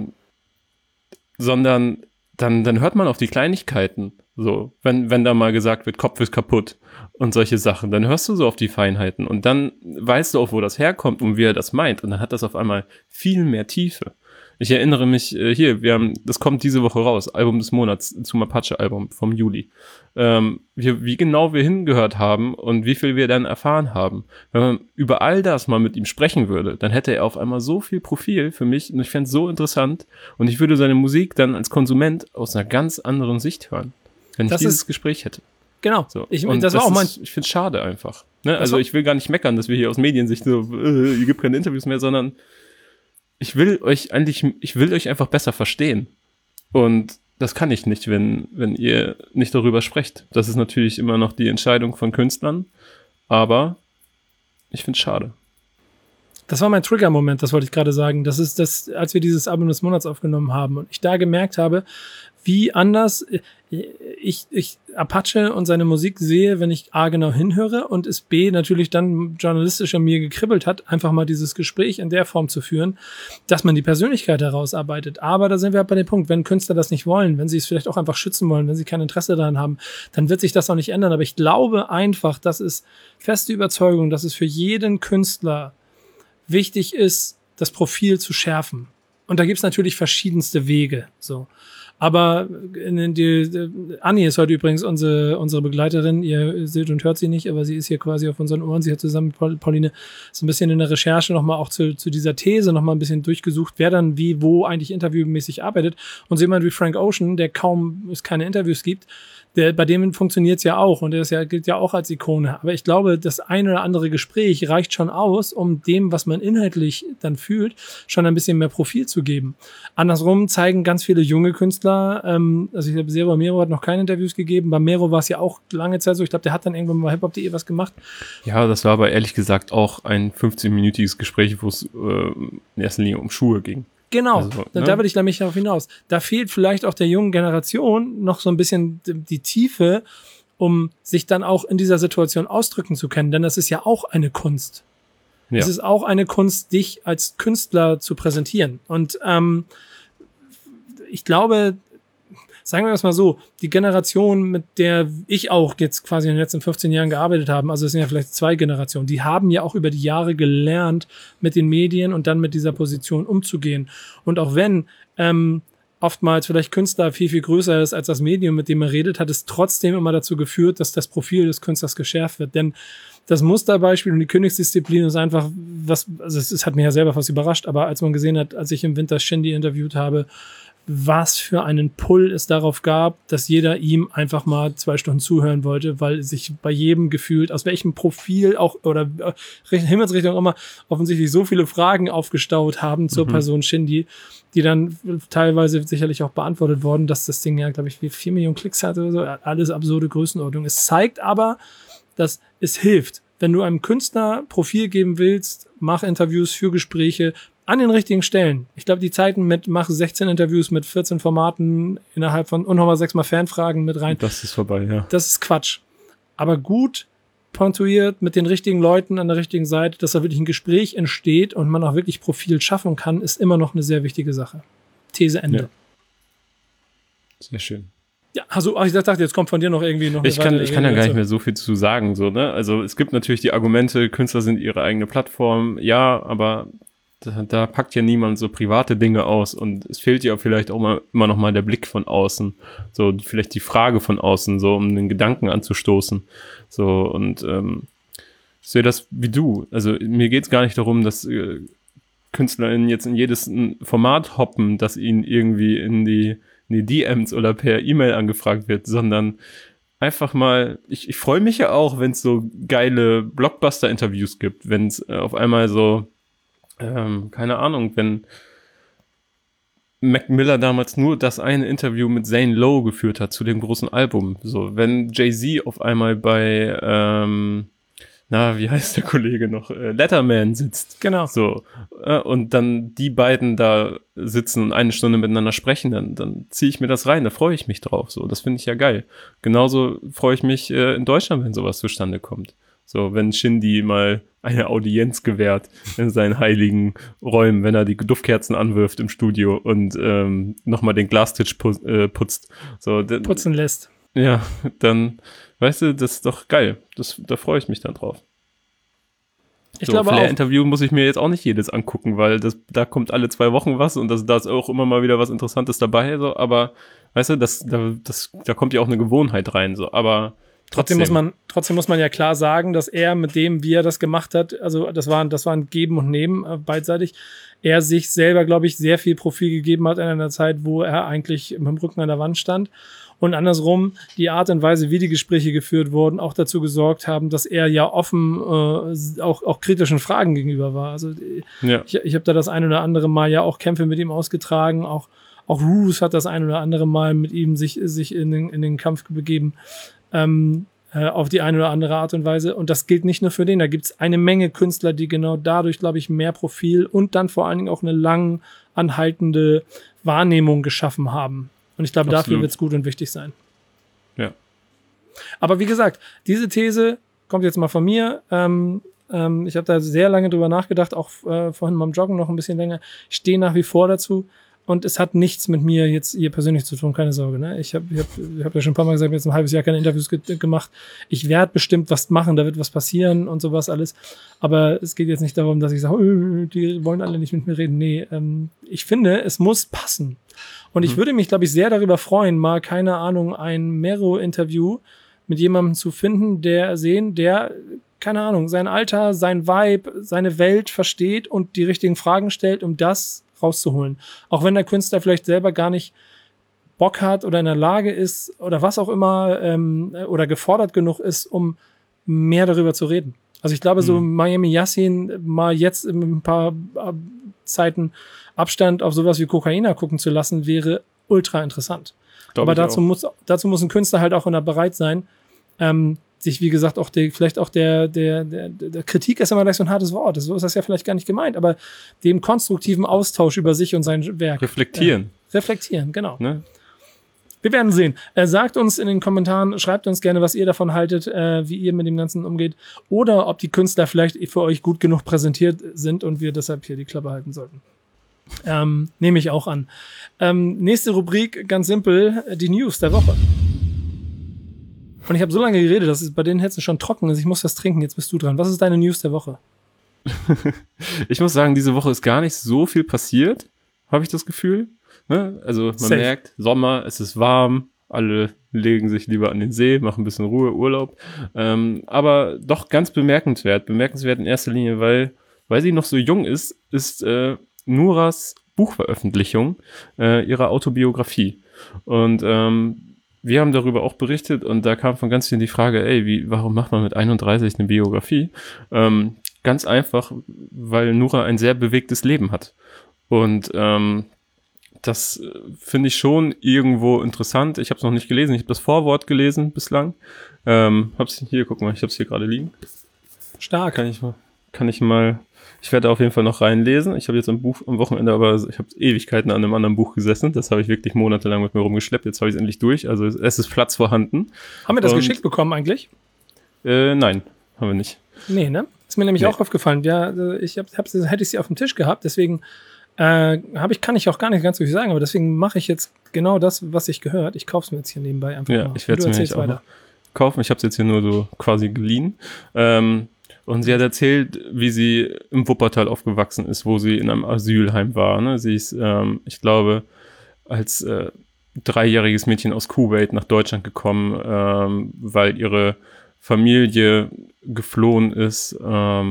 sondern dann hört man auf die Kleinigkeiten. So, wenn da mal gesagt wird, Kopf ist kaputt und solche Sachen, dann hörst du so auf die Feinheiten und dann weißt du auch, wo das herkommt und wie er das meint und dann hat das auf einmal viel mehr Tiefe. Ich erinnere mich, das kommt diese Woche raus, Album des Monats zum Apache-Album vom Juli. Wie genau wir hingehört haben und wie viel wir dann erfahren haben. Wenn man über all das mal mit ihm sprechen würde, dann hätte er auf einmal so viel Profil für mich und ich fände es so interessant und ich würde seine Musik dann als Konsument aus einer ganz anderen Sicht hören, wenn ich dieses Gespräch hätte. Genau. So. Ich finde es schade einfach. Ne? Also ich will gar nicht meckern, dass wir hier aus Mediensicht so, ihr gibt keine Interviews mehr, sondern ich will euch einfach besser verstehen. Und das kann ich nicht, wenn ihr nicht darüber sprecht. Das ist natürlich immer noch die Entscheidung von Künstlern, aber ich finde es schade. Das war mein Trigger-Moment, das wollte ich gerade sagen. Das ist das, als wir dieses Album des Monats aufgenommen haben und ich da gemerkt habe, wie anders ich Apache und seine Musik sehe, wenn ich A genau hinhöre und es B natürlich dann journalistisch an mir gekribbelt hat, einfach mal dieses Gespräch in der Form zu führen, dass man die Persönlichkeit herausarbeitet. Aber da sind wir halt bei dem Punkt, wenn Künstler das nicht wollen, wenn sie es vielleicht auch einfach schützen wollen, wenn sie kein Interesse daran haben, dann wird sich das auch nicht ändern. Aber ich glaube einfach, das ist feste Überzeugung, dass es für jeden Künstler wichtig ist, das Profil zu schärfen. Und da gibt's natürlich verschiedenste Wege, so. Aber Anni ist heute übrigens unsere Begleiterin. Ihr seht und hört sie nicht, aber sie ist hier quasi auf unseren Ohren. Sie hat zusammen mit Pauline so ein bisschen in der Recherche nochmal auch zu dieser These nochmal ein bisschen durchgesucht, wer dann wie, wo eigentlich interviewmäßig arbeitet. Und so jemand wie Frank Ocean, der kaum es keine Interviews gibt, bei dem funktioniert es ja auch und der gilt ja auch als Ikone. Aber ich glaube, das ein oder andere Gespräch reicht schon aus, um dem, was man inhaltlich dann fühlt, schon ein bisschen mehr Profil zu geben. Andersrum zeigen ganz viele junge Künstler, also ich glaube, Sero Mero hat noch keine Interviews gegeben. Bei Mero war es ja auch lange Zeit so. Ich glaube, der hat dann irgendwann bei hiphop.de was gemacht. Ja, das war aber ehrlich gesagt auch ein 15-minütiges Gespräch, wo es in erster Linie um Schuhe ging. Genau, also, ne? Da will ich nämlich darauf hinaus. Da fehlt vielleicht auch der jungen Generation noch so ein bisschen die Tiefe, um sich dann auch in dieser Situation ausdrücken zu können, denn das ist ja auch eine Kunst. Ja. Es ist auch eine Kunst, dich als Künstler zu präsentieren. Und ich glaube, sagen wir das mal so, die Generation, mit der ich auch jetzt quasi in den letzten 15 Jahren gearbeitet habe, also es sind ja vielleicht 2 Generationen, die haben ja auch über die Jahre gelernt, mit den Medien und dann mit dieser Position umzugehen. Und auch wenn oftmals vielleicht Künstler viel, viel größer ist als das Medium, mit dem er redet, hat es trotzdem immer dazu geführt, dass das Profil des Künstlers geschärft wird. Denn das Musterbeispiel und die Königsdisziplin ist einfach also es hat mich ja selber fast überrascht, aber als man gesehen hat, als ich im Winter Shindy interviewt habe, was für einen Pull es darauf gab, dass jeder ihm einfach mal 2 Stunden zuhören wollte, weil sich bei jedem gefühlt, aus welchem Profil auch oder Himmelsrichtung auch immer, offensichtlich so viele Fragen aufgestaut haben zur Person Shindy, die dann teilweise sicherlich auch beantwortet wurden, dass das Ding ja, glaube ich, wie 4 Millionen Klicks hatte oder so, alles absurde Größenordnung. Es zeigt aber, dass es hilft. Wenn du einem Künstler Profil geben willst, mach Interviews, für Gespräche, an den richtigen Stellen. Ich glaube, die Zeiten mach 16 Interviews mit 14 Formaten innerhalb von und nochmal 6-mal Fanfragen mit rein. Das ist vorbei, ja. Das ist Quatsch. Aber gut pointuiert mit den richtigen Leuten an der richtigen Seite, dass da wirklich ein Gespräch entsteht und man auch wirklich Profil schaffen kann, ist immer noch eine sehr wichtige Sache. These Ende. Ja. Sehr schön. Ja, also ich dachte, jetzt kommt von dir noch irgendwie noch eine Ich kann ja gar nicht mehr so viel zu sagen, so, ne? Also es gibt natürlich die Argumente, Künstler sind ihre eigene Plattform, ja, aber da packt ja niemand so private Dinge aus und es fehlt ja vielleicht auch immer noch mal der Blick von außen, so vielleicht die Frage von außen, so um den Gedanken anzustoßen, so und ich sehe das wie du, also mir geht's gar nicht darum, dass KünstlerInnen jetzt in jedes Format hoppen, dass ihnen irgendwie in die DMs oder per E-Mail angefragt wird, sondern einfach mal, ich freue mich ja auch, wenn es so geile Blockbuster-Interviews gibt, wenn es auf einmal so keine Ahnung, wenn Mac Miller damals nur das eine Interview mit Zane Lowe geführt hat zu dem großen Album, so, wenn Jay-Z auf einmal bei, wie heißt der Kollege noch, Letterman sitzt. Genau. So, und dann die beiden da sitzen und 1 Stunde miteinander sprechen, dann ziehe ich mir das rein, da freue ich mich drauf, so, das finde ich ja geil. Genauso freue ich mich in Deutschland, wenn sowas zustande kommt. So, wenn Shindy mal eine Audienz gewährt in seinen heiligen Räumen, wenn er die Duftkerzen anwirft im Studio und nochmal den Glastisch putzt. So, putzen lässt. Ja, dann, weißt du, das ist doch geil. Da freue ich mich dann drauf. Ich glaube auch. Flair-Interview muss ich mir jetzt auch nicht jedes angucken, weil da kommt alle 2 Wochen was und da ist auch immer mal wieder was Interessantes dabei, so, aber weißt du, da kommt ja auch eine Gewohnheit rein, so, aber Trotzdem muss man ja klar sagen, dass er mit dem, wie er das gemacht hat, also das war ein Geben und Nehmen beidseitig, er sich selber, glaube ich, sehr viel Profil gegeben hat in einer Zeit, wo er eigentlich mit dem Rücken an der Wand stand. Und andersrum, die Art und Weise, wie die Gespräche geführt wurden, auch dazu gesorgt haben, dass er ja offen auch kritischen Fragen gegenüber war. Also ja. Ich habe da das ein oder andere Mal ja auch Kämpfe mit ihm ausgetragen, auch Roos hat das ein oder andere Mal mit ihm sich in den Kampf begeben. Auf die eine oder andere Art und Weise. Und das gilt nicht nur für den. Da gibt es eine Menge Künstler, die genau dadurch, glaube ich, mehr Profil und dann vor allen Dingen auch eine lang anhaltende Wahrnehmung geschaffen haben. Und ich glaube, dafür wird es gut und wichtig sein. Ja. Aber wie gesagt, diese These kommt jetzt mal von mir. Ich habe da sehr lange drüber nachgedacht, auch vorhin beim Joggen noch ein bisschen länger. Ich stehe nach wie vor dazu. und es hat nichts mit mir jetzt hier persönlich zu tun, keine Sorge. Ne? Ich hab ja schon ein paar Mal gesagt, ich habe jetzt ein halbes Jahr keine Interviews gemacht. Ich werde bestimmt was machen, da wird was passieren und sowas alles. Aber es geht jetzt nicht darum, dass ich sage, die wollen alle nicht mit mir reden. Nee, ich finde, es muss passen. Und ich würde mich, glaube ich, sehr darüber freuen, mal, keine Ahnung, ein Mero-Interview mit jemandem zu finden, der, keine Ahnung, sein Alter, sein Vibe, seine Welt versteht und die richtigen Fragen stellt, um das rauszuholen. Auch wenn der Künstler vielleicht selber gar nicht Bock hat oder in der Lage ist oder was auch immer oder gefordert genug ist, um mehr darüber zu reden. Also ich glaube, so Miami Yassin mal jetzt in ein paar Zeiten Abstand auf sowas wie Kokaina gucken zu lassen, wäre ultra interessant. Aber dazu muss ein Künstler halt auch bereit sein, sich, wie gesagt, auch der Kritik ist immer gleich so ein hartes Wort. So ist das ja vielleicht gar nicht gemeint, aber dem konstruktiven Austausch über sich und sein Werk. Reflektieren. Reflektieren, genau. Ne? Wir werden sehen. Sagt uns in den Kommentaren, schreibt uns gerne, was ihr davon haltet, wie ihr mit dem Ganzen umgeht. Oder ob die Künstler vielleicht für euch gut genug präsentiert sind und wir deshalb hier die Klappe halten sollten. Nehme ich auch an. Nächste Rubrik, ganz simpel, die News der Woche. Und ich habe so lange geredet, dass es bei den Hetzen schon trocken ist. Ich muss was trinken, jetzt bist du dran. Was ist deine News der Woche? Ich muss sagen, diese Woche ist gar nicht so viel passiert, habe ich das Gefühl. Ne? Also man merkt, Sommer, es ist warm, alle legen sich lieber an den See, machen ein bisschen Ruhe, Urlaub. Aber doch ganz bemerkenswert. Bemerkenswert in erster Linie, weil sie noch so jung ist Nuras Buchveröffentlichung ihrer Autobiografie. Und wir haben darüber auch berichtet und da kam von ganz vielen die Frage, warum macht man mit 31 eine Biografie? Ganz einfach, weil Nura ein sehr bewegtes Leben hat. Und das finde ich schon irgendwo interessant. Ich habe es noch nicht gelesen, ich habe das Vorwort gelesen bislang. Hab's hier, guck mal, ich habe es hier gerade liegen. Stark. Kann ich mal, ich werde auf jeden Fall noch reinlesen. Ich habe jetzt am Wochenende, aber ich habe Ewigkeiten an einem anderen Buch gesessen. Das habe ich wirklich monatelang mit mir rumgeschleppt. Jetzt habe ich es endlich durch. Also es ist Platz vorhanden. Haben wir das geschickt bekommen eigentlich? Nein, haben wir nicht. Nee, ne? Ist mir nämlich auch aufgefallen. Ja, hätte ich sie auf dem Tisch gehabt, deswegen kann ich auch gar nicht ganz so viel sagen, aber deswegen mache ich jetzt genau das, was ich gehört. Ich kaufe es mir jetzt hier nebenbei einfach mal. Ich werde es mir jetzt auch noch kaufen. Ich habe es jetzt hier nur so quasi geliehen. Und sie hat erzählt, wie sie im Wuppertal aufgewachsen ist, wo sie in einem Asylheim war. Ne? Sie ist, ich glaube, als 3-jähriges Mädchen aus Kuwait nach Deutschland gekommen, weil ihre Familie geflohen ist,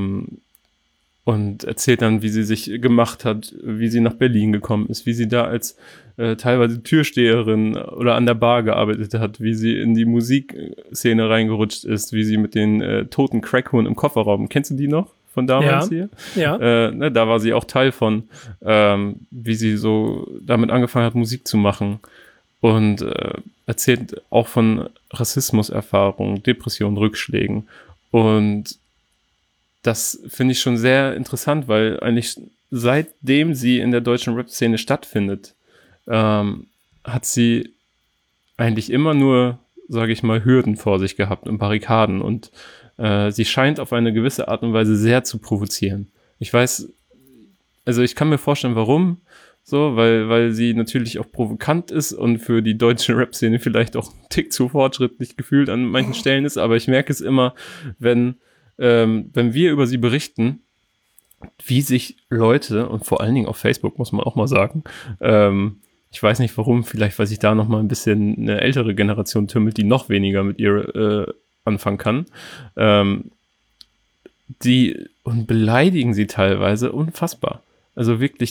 und erzählt dann, wie sie sich gemacht hat, wie sie nach Berlin gekommen ist, wie sie da als teilweise Türsteherin oder an der Bar gearbeitet hat, wie sie in die Musikszene reingerutscht ist, wie sie mit den toten Crackhuhn im Kofferraum, kennst du die noch von damals hier? Ja. Da war sie auch Teil von, wie sie so damit angefangen hat, Musik zu machen und erzählt auch von Rassismuserfahrungen, Depressionen, Rückschlägen und das finde ich schon sehr interessant, weil eigentlich seitdem sie in der deutschen Rap-Szene stattfindet, hat sie eigentlich immer nur, sage ich mal, Hürden vor sich gehabt und Barrikaden und sie scheint auf eine gewisse Art und Weise sehr zu provozieren. Ich kann mir vorstellen, warum, so, weil sie natürlich auch provokant ist und für die deutsche Rap-Szene vielleicht auch ein Tick zu fortschrittlich gefühlt an manchen Stellen ist, aber ich merke es immer, wenn wir über sie berichten, wie sich Leute, und vor allen Dingen auf Facebook, muss man auch mal sagen, ich weiß nicht warum, vielleicht weil sich da noch mal ein bisschen eine ältere Generation tümmelt, die noch weniger mit ihr anfangen kann, die und beleidigen sie teilweise unfassbar. Also wirklich,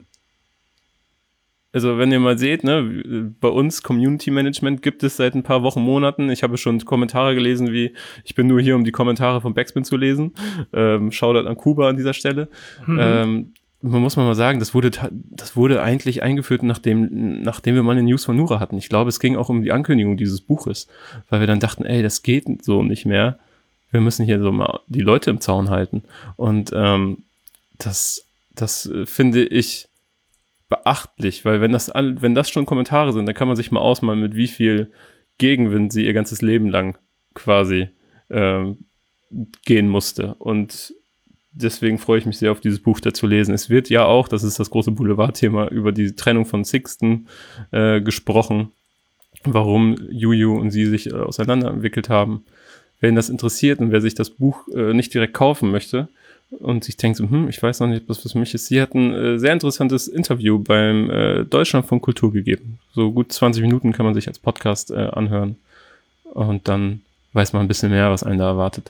also wenn ihr mal seht, ne, bei uns Community Management gibt es seit ein paar Wochen, Monaten. Ich habe schon Kommentare gelesen wie, ich bin nur hier, um die Kommentare von Backspin zu lesen. Shoutout an Kuba an dieser Stelle. Man muss mal sagen, das wurde eigentlich eingeführt, nachdem wir mal eine News von Nura hatten. Ich glaube, es ging auch um die Ankündigung dieses Buches, weil wir dann dachten, das geht so nicht mehr. Wir müssen hier so mal die Leute im Zaun halten. Und das finde ich beachtlich, weil wenn das schon Kommentare sind, dann kann man sich mal ausmalen, mit wie viel Gegenwind sie ihr ganzes Leben lang quasi gehen musste. Und deswegen freue ich mich sehr auf dieses Buch da zu lesen. Es wird ja auch, das ist das große Boulevardthema, über die Trennung von Sixten gesprochen, warum Juju und sie sich auseinanderentwickelt haben. Wen das interessiert und wer sich das Buch nicht direkt kaufen möchte und sich denkt so, ich weiß noch nicht, was für mich ist. Sie hat ein sehr interessantes Interview beim Deutschlandfunk Kultur gegeben. So gut 20 Minuten kann man sich als Podcast anhören. Und dann weiß man ein bisschen mehr, was einen da erwartet.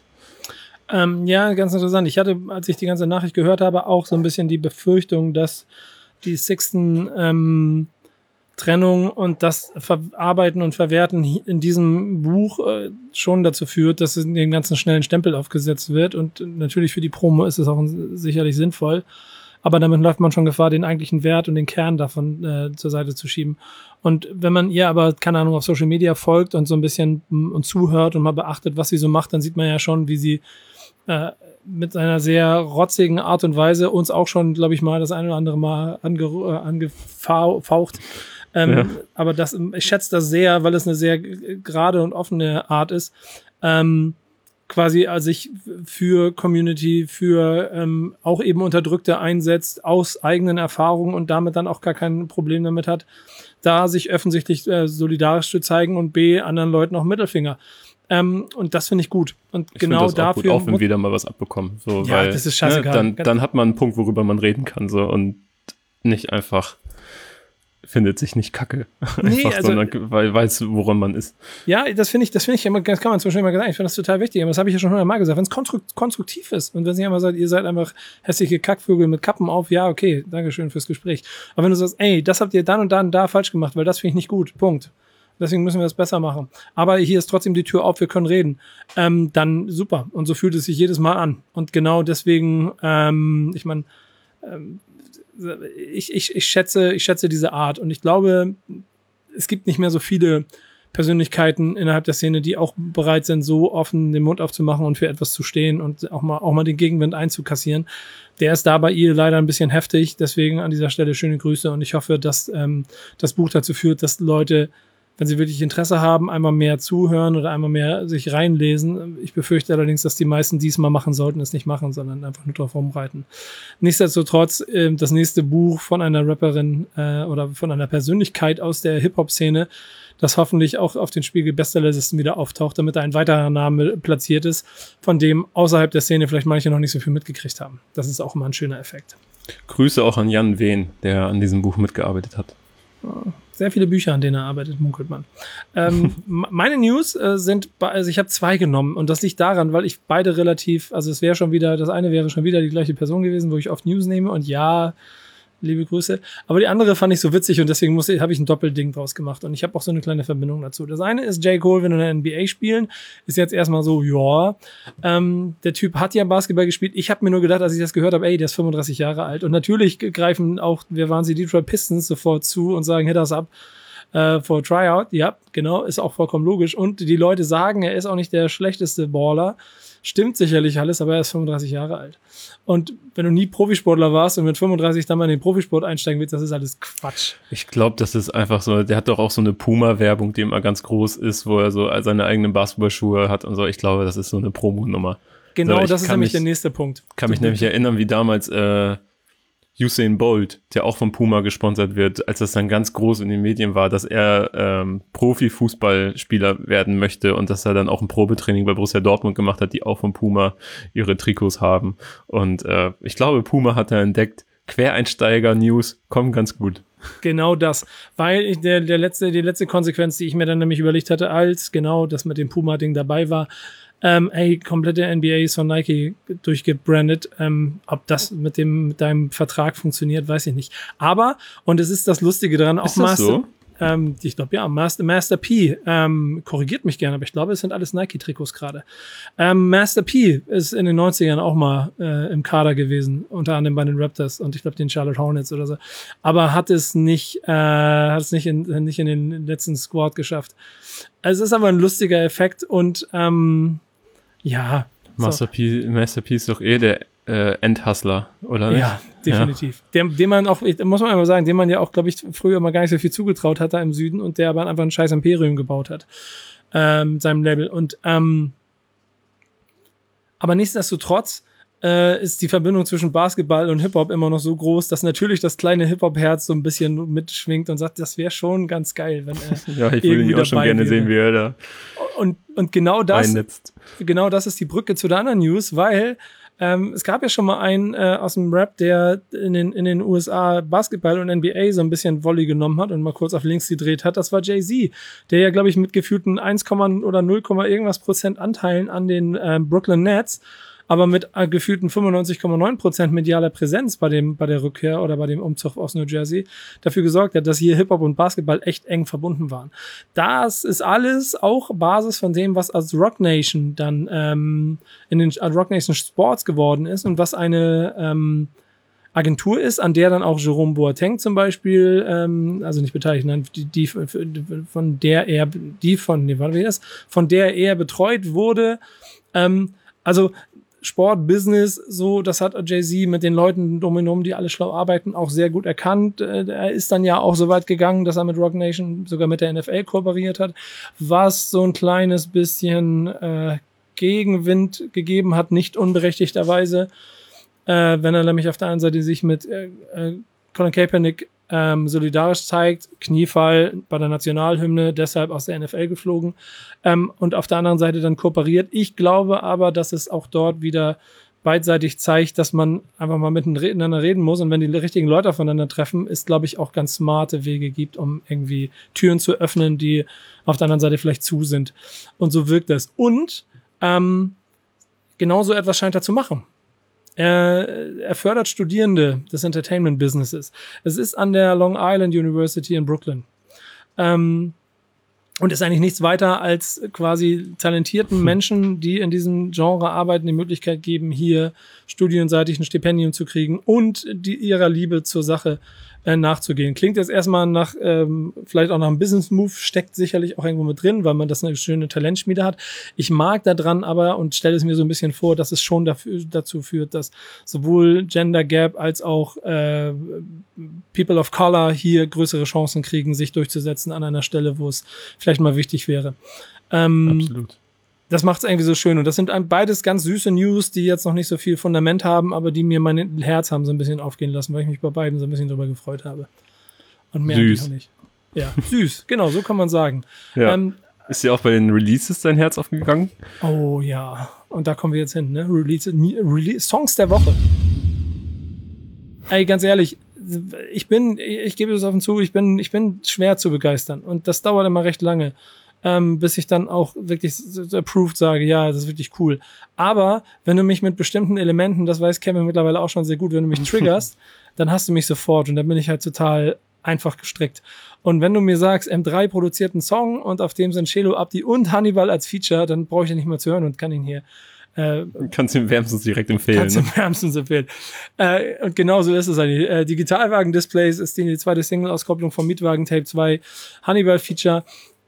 Ja, ganz interessant. Ich hatte, als ich die ganze Nachricht gehört habe, auch so ein bisschen die Befürchtung, dass die Sixten Trennung und das Verarbeiten und Verwerten in diesem Buch schon dazu führt, dass es dem ganzen schnellen Stempel aufgesetzt wird. Und natürlich für die Promo ist es auch sicherlich sinnvoll. Aber damit läuft man schon Gefahr, den eigentlichen Wert und den Kern davon zur Seite zu schieben. Und wenn man ihr aber, keine Ahnung, auf Social Media folgt und so ein bisschen und zuhört und mal beachtet, was sie so macht, dann sieht man ja schon, wie sie mit einer sehr rotzigen Art und Weise uns auch schon, glaube ich, mal das eine oder andere Mal angefaucht. Aber ich schätze das sehr, weil es eine sehr gerade und offene Art ist. Quasi sich für Community, für auch eben Unterdrückte einsetzt, aus eigenen Erfahrungen und damit dann auch gar kein Problem damit hat, da sich offensichtlich solidarisch zu zeigen und anderen Leuten auch Mittelfinger. Und das finde ich gut. Und ich genau das dafür. Auch wenn wir da mal was abbekommen. So, ja, weil, das ist scheißegal. Dann hat man einen Punkt, worüber man reden kann, so, und nicht einfach findet sich nicht kacke. Nee, einfach, sondern weil weiß, woran man ist. Ja, das finde ich immer, das kann man zum Beispiel immer gesagt, ich finde das total wichtig, aber das habe ich ja schon 100-mal gesagt, wenn es konstruktiv ist und wenn sie immer sagt, ihr seid einfach hässliche Kackvögel mit Kappen auf, ja, okay, dankeschön fürs Gespräch. Aber wenn du sagst, ey, das habt ihr dann und dann da falsch gemacht, weil das finde ich nicht gut, Punkt. Deswegen müssen wir das besser machen. Aber hier ist trotzdem die Tür auf, wir können reden. Dann super. Und so fühlt es sich jedes Mal an. Und genau deswegen, ich meine, ich schätze diese Art. Und ich glaube, es gibt nicht mehr so viele Persönlichkeiten innerhalb der Szene, die auch bereit sind, so offen den Mund aufzumachen und für etwas zu stehen und auch mal den Gegenwind einzukassieren. Der ist da bei ihr leider ein bisschen heftig. Deswegen an dieser Stelle schöne Grüße. Und ich hoffe, dass das Buch dazu führt, dass Leute, wenn sie wirklich Interesse haben, einmal mehr zuhören oder einmal mehr sich reinlesen. Ich befürchte allerdings, dass die meisten diesmal machen sollten, es nicht machen, sondern einfach nur drauf rumreiten. Nichtsdestotrotz, das nächste Buch von einer Rapperin oder von einer Persönlichkeit aus der Hip-Hop-Szene, das hoffentlich auch auf den Spiegel-Bestsellerlisten wieder auftaucht, damit ein weiterer Name platziert ist, von dem außerhalb der Szene vielleicht manche noch nicht so viel mitgekriegt haben. Das ist auch immer ein schöner Effekt. Grüße auch an Jan Wehn, der an diesem Buch mitgearbeitet hat. Sehr viele Bücher, an denen er arbeitet, munkelt man. Meine News sind, also ich habe 2 genommen und das liegt daran, weil ich beide relativ, also das eine wäre schon wieder die gleiche Person gewesen, wo ich oft News nehme und ja, liebe Grüße. Aber die andere fand ich so witzig und deswegen habe ich ein Doppelding draus gemacht und ich habe auch so eine kleine Verbindung dazu. Das eine ist J. Cole, wenn wir in der NBA spielen, ist jetzt erstmal so, ja, der Typ hat ja Basketball gespielt. Ich habe mir nur gedacht, als ich das gehört habe, ey, der ist 35 Jahre alt und natürlich greifen auch, die Detroit Pistons sofort zu und sagen, hit us up for Tryout. Ja, genau, ist auch vollkommen logisch und die Leute sagen, er ist auch nicht der schlechteste Baller. Stimmt sicherlich alles, aber er ist 35 Jahre alt. Und wenn du nie Profisportler warst und mit 35 dann mal in den Profisport einsteigen willst, das ist alles Quatsch. Ich glaube, das ist einfach so, der hat doch auch so eine Puma-Werbung, die immer ganz groß ist, wo er so seine eigenen Basketballschuhe hat und so. Ich glaube, das ist so eine Promo-Nummer. Genau, so, das ist nämlich der nächste Punkt. Kann mich nämlich erinnern, wie damals Usain Bolt, der auch von Puma gesponsert wird, als das dann ganz groß in den Medien war, dass er Profifußballspieler werden möchte und dass er dann auch ein Probetraining bei Borussia Dortmund gemacht hat, die auch von Puma ihre Trikots haben. Und ich glaube, Puma hat da entdeckt, Quereinsteiger-News kommen ganz gut. Genau das, weil die letzte Konsequenz, die ich mir dann nämlich überlegt hatte, als genau das mit dem Puma-Ding dabei war, komplette NBAs von Nike durchgebrandet. Ob das mit deinem Vertrag funktioniert, weiß ich nicht. Aber, und es ist das Lustige daran, auch so? Ich glaube ja, Master P, korrigiert mich gerne, aber ich glaube, es sind alles Nike-Trikots gerade. Master P ist in den 90ern auch mal im Kader gewesen, unter anderem bei den Raptors und ich glaube den Charlotte Hornets oder so. Aber hat es nicht in den letzten Squad geschafft. Also es ist aber ein lustiger Effekt und ja. Master P ist doch der Endhustler, oder nicht? Ja, definitiv. Ja. Dem man auch, muss man einmal sagen, dem man ja auch, glaube ich, früher mal gar nicht so viel zugetraut hat da im Süden und der aber einfach ein scheiß Imperium gebaut hat mit seinem Label. Und aber nichtsdestotrotz ist die Verbindung zwischen Basketball und Hip-Hop immer noch so groß, dass natürlich das kleine Hip-Hop-Herz so ein bisschen mitschwingt und sagt, das wäre schon ganz geil, wenn er ja, ich würde ihn auch schon gerne sehen, wie er da und genau das einnetzt. Genau das ist die Brücke zu der anderen News, weil es gab ja schon mal einen aus dem Rap, der in den USA Basketball und NBA so ein bisschen Volley genommen hat und mal kurz auf links gedreht hat. Das war Jay-Z, der ja, glaube ich, mit gefühlten 1, oder 0, irgendwas Prozent Anteilen an den Brooklyn Nets, aber mit gefühlten 95,9% medialer Präsenz bei der Rückkehr oder bei dem Umzug aus New Jersey dafür gesorgt hat, dass hier Hip-Hop und Basketball echt eng verbunden waren. Das ist alles auch Basis von dem, was als Roc Nation dann in den Roc Nation Sports geworden ist und was eine Agentur ist, an der dann auch Jerome Boateng zum Beispiel, also nicht beteiligt, nein, von der er betreut wurde. Also Sport, Business, so, das hat Jay-Z mit den Leuten drumherum, die alle schlau arbeiten, auch sehr gut erkannt. Er ist dann ja auch so weit gegangen, dass er mit Roc Nation sogar mit der NFL kooperiert hat, was so ein kleines bisschen Gegenwind gegeben hat, nicht unberechtigterweise, wenn er nämlich auf der einen Seite sich mit Colin Kaepernick solidarisch zeigt, Kniefall bei der Nationalhymne, deshalb aus der NFL geflogen, und auf der anderen Seite dann kooperiert. Ich glaube aber, dass es auch dort wieder beidseitig zeigt, dass man einfach mal miteinander reden muss, und wenn die richtigen Leute aufeinander treffen, ist, glaube ich, auch ganz smarte Wege gibt, um irgendwie Türen zu öffnen, die auf der anderen Seite vielleicht zu sind. Und so wirkt es. Und genauso etwas scheint er zu machen. Er fördert Studierende des Entertainment-Businesses. Es ist an der Long Island University in Brooklyn. Und ist eigentlich nichts weiter als quasi talentierten Menschen, die in diesem Genre arbeiten, die Möglichkeit geben, hier studienseitig ein Stipendium zu kriegen und ihrer Liebe zur Sache nachzugehen. Klingt jetzt erstmal nach, vielleicht auch nach einem Business-Move, steckt sicherlich auch irgendwo mit drin, weil man das eine schöne Talentschmiede hat. Ich mag da dran aber und stelle es mir so ein bisschen vor, dass es schon dazu führt, dass sowohl Gender Gap als auch People of Color hier größere Chancen kriegen, sich durchzusetzen an einer Stelle, wo es vielleicht mal wichtig wäre. Absolut. Das macht es irgendwie so schön. Und das sind beides ganz süße News, die jetzt noch nicht so viel Fundament haben, aber die mir mein Herz haben so ein bisschen aufgehen lassen, weil ich mich bei beiden so ein bisschen drüber gefreut habe. Und mehr süß. Auch nicht. Ja, süß. Genau, so kann man sagen. Ja. Ist dir auch bei den Releases dein Herz aufgegangen? Oh ja. Und da kommen wir jetzt hin, ne? Songs der Woche. Ey, ganz ehrlich, ich gebe es offen zu, ich bin schwer zu begeistern. Und das dauert immer recht lange. Bis ich dann auch wirklich approved sage, ja, das ist wirklich cool. Aber wenn du mich mit bestimmten Elementen, das weiß Kevin mittlerweile auch schon sehr gut, wenn du mich triggerst, dann hast du mich sofort und dann bin ich halt total einfach gestrickt. Und wenn du mir sagst, M3 produziert einen Song und auf dem sind Celo Abdi und Hannibal als Feature, dann brauche ich ja nicht mehr zu hören und kann ihn hier kannst du ihm wärmstens direkt empfehlen. Kannst du ihm wärmstens empfehlen. Und genau so ist es eigentlich. Digitalwagen-Displays ist die zweite Single-Auskopplung vom Mietwagen Tape 2 Hannibal-Feature.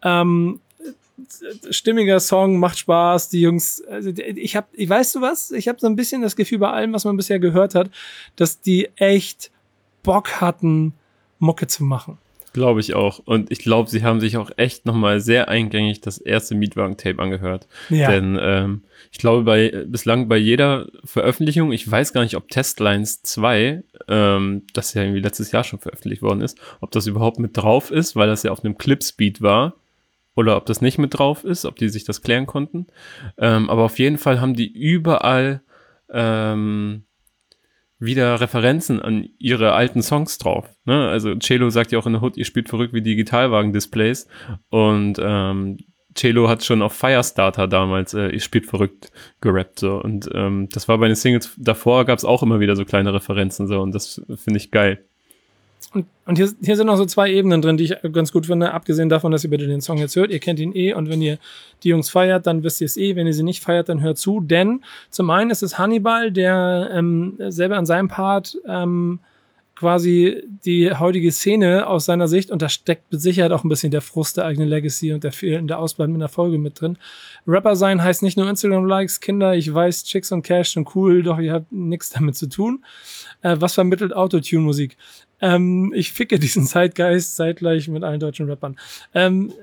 Stimmiger Song, macht Spaß, die Jungs, also weißt du was? Ich habe so ein bisschen das Gefühl bei allem, was man bisher gehört hat, dass die echt Bock hatten, Mucke zu machen. Glaube ich auch. Und ich glaube, sie haben sich auch echt nochmal sehr eingängig das erste Mietwagen-Tape angehört. Ja. Denn ich glaube, bislang bei jeder Veröffentlichung, ich weiß gar nicht, ob Testlines 2, das ja irgendwie letztes Jahr schon veröffentlicht worden ist, ob das überhaupt mit drauf ist, weil das ja auf einem Clipspeed war. Oder ob das nicht mit drauf ist, ob die sich das klären konnten. Aber auf jeden Fall haben die überall wieder Referenzen an ihre alten Songs drauf. Ne? Also Celo sagt ja auch in der Hood, ihr spielt verrückt wie Digitalwagen-Displays. Und Celo hat schon auf Firestarter damals ihr spielt verrückt gerappt. So. Und das war bei den Singles davor, gab es auch immer wieder so kleine Referenzen. So. Und das finde ich geil. Und hier sind noch so zwei Ebenen drin, die ich ganz gut finde, abgesehen davon, dass ihr bitte den Song jetzt hört. Ihr kennt ihn eh und wenn ihr die Jungs feiert, dann wisst ihr es eh. Wenn ihr sie nicht feiert, dann hört zu. Denn zum einen ist es Hannibal, der selber an seinem Part quasi die heutige Szene aus seiner Sicht, und da steckt mit Sicherheit auch ein bisschen der Frust der eigenen Legacy und der fehlende Ausbleiben in der Folge mit drin. Rapper sein heißt nicht nur Instagram-Likes, Kinder, ich weiß, Chicks und Cash sind cool, doch ihr habt nichts damit zu tun. Was vermittelt Autotune-Musik? Ich ficke diesen Zeitgeist zeitgleich mit allen deutschen Rappern.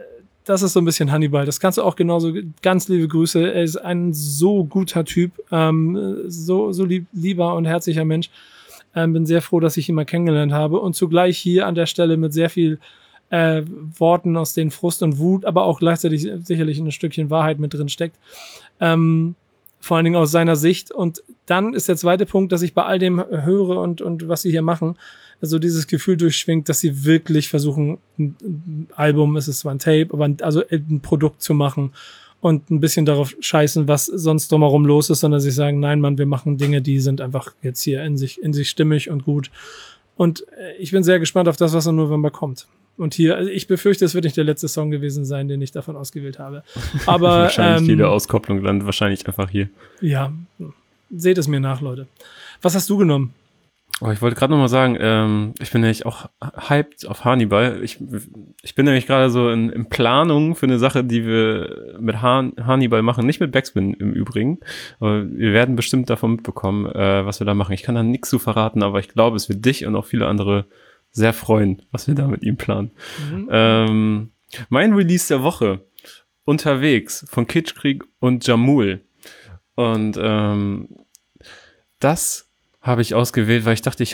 das ist so ein bisschen Hannibal. Das kannst du auch genauso, ganz liebe Grüße. Er ist ein so guter Typ, so lieber und herzlicher Mensch. Bin sehr froh, dass ich ihn mal kennengelernt habe und zugleich hier an der Stelle mit sehr viel Worten, aus denen Frust und Wut, aber auch gleichzeitig sicherlich ein Stückchen Wahrheit mit drin steckt. Vor allen Dingen aus seiner Sicht. Und dann ist der zweite Punkt, dass ich bei all dem höre und was sie hier machen, also dieses Gefühl durchschwingt, dass sie wirklich versuchen, ein Album, es ist zwar ein Tape, aber ein Produkt zu machen und ein bisschen darauf scheißen, was sonst drumherum los ist, sondern sie sagen, nein, Mann, wir machen Dinge, die sind einfach jetzt hier in sich stimmig und gut. Und ich bin sehr gespannt auf das, was im November kommt. Und hier, also ich befürchte, es wird nicht der letzte Song gewesen sein, den ich davon ausgewählt habe. Aber wahrscheinlich jede Auskopplung landet wahrscheinlich einfach hier. Ja, seht es mir nach, Leute. Was hast du genommen? Oh, ich wollte gerade noch mal sagen, ich bin nämlich auch hyped auf Hannibal. Ich bin nämlich gerade so in Planung für eine Sache, die wir mit Hannibal machen. Nicht mit Backspin im Übrigen. Aber wir werden bestimmt davon mitbekommen, was wir da machen. Ich kann da nichts zu verraten, aber ich glaube, es wird dich und auch viele andere sehr freuen, was wir da mit ihm planen. Mein Release der Woche, Unterwegs, von Kitschkrieg und Jamul. Und das habe ich ausgewählt, weil ich dachte, ich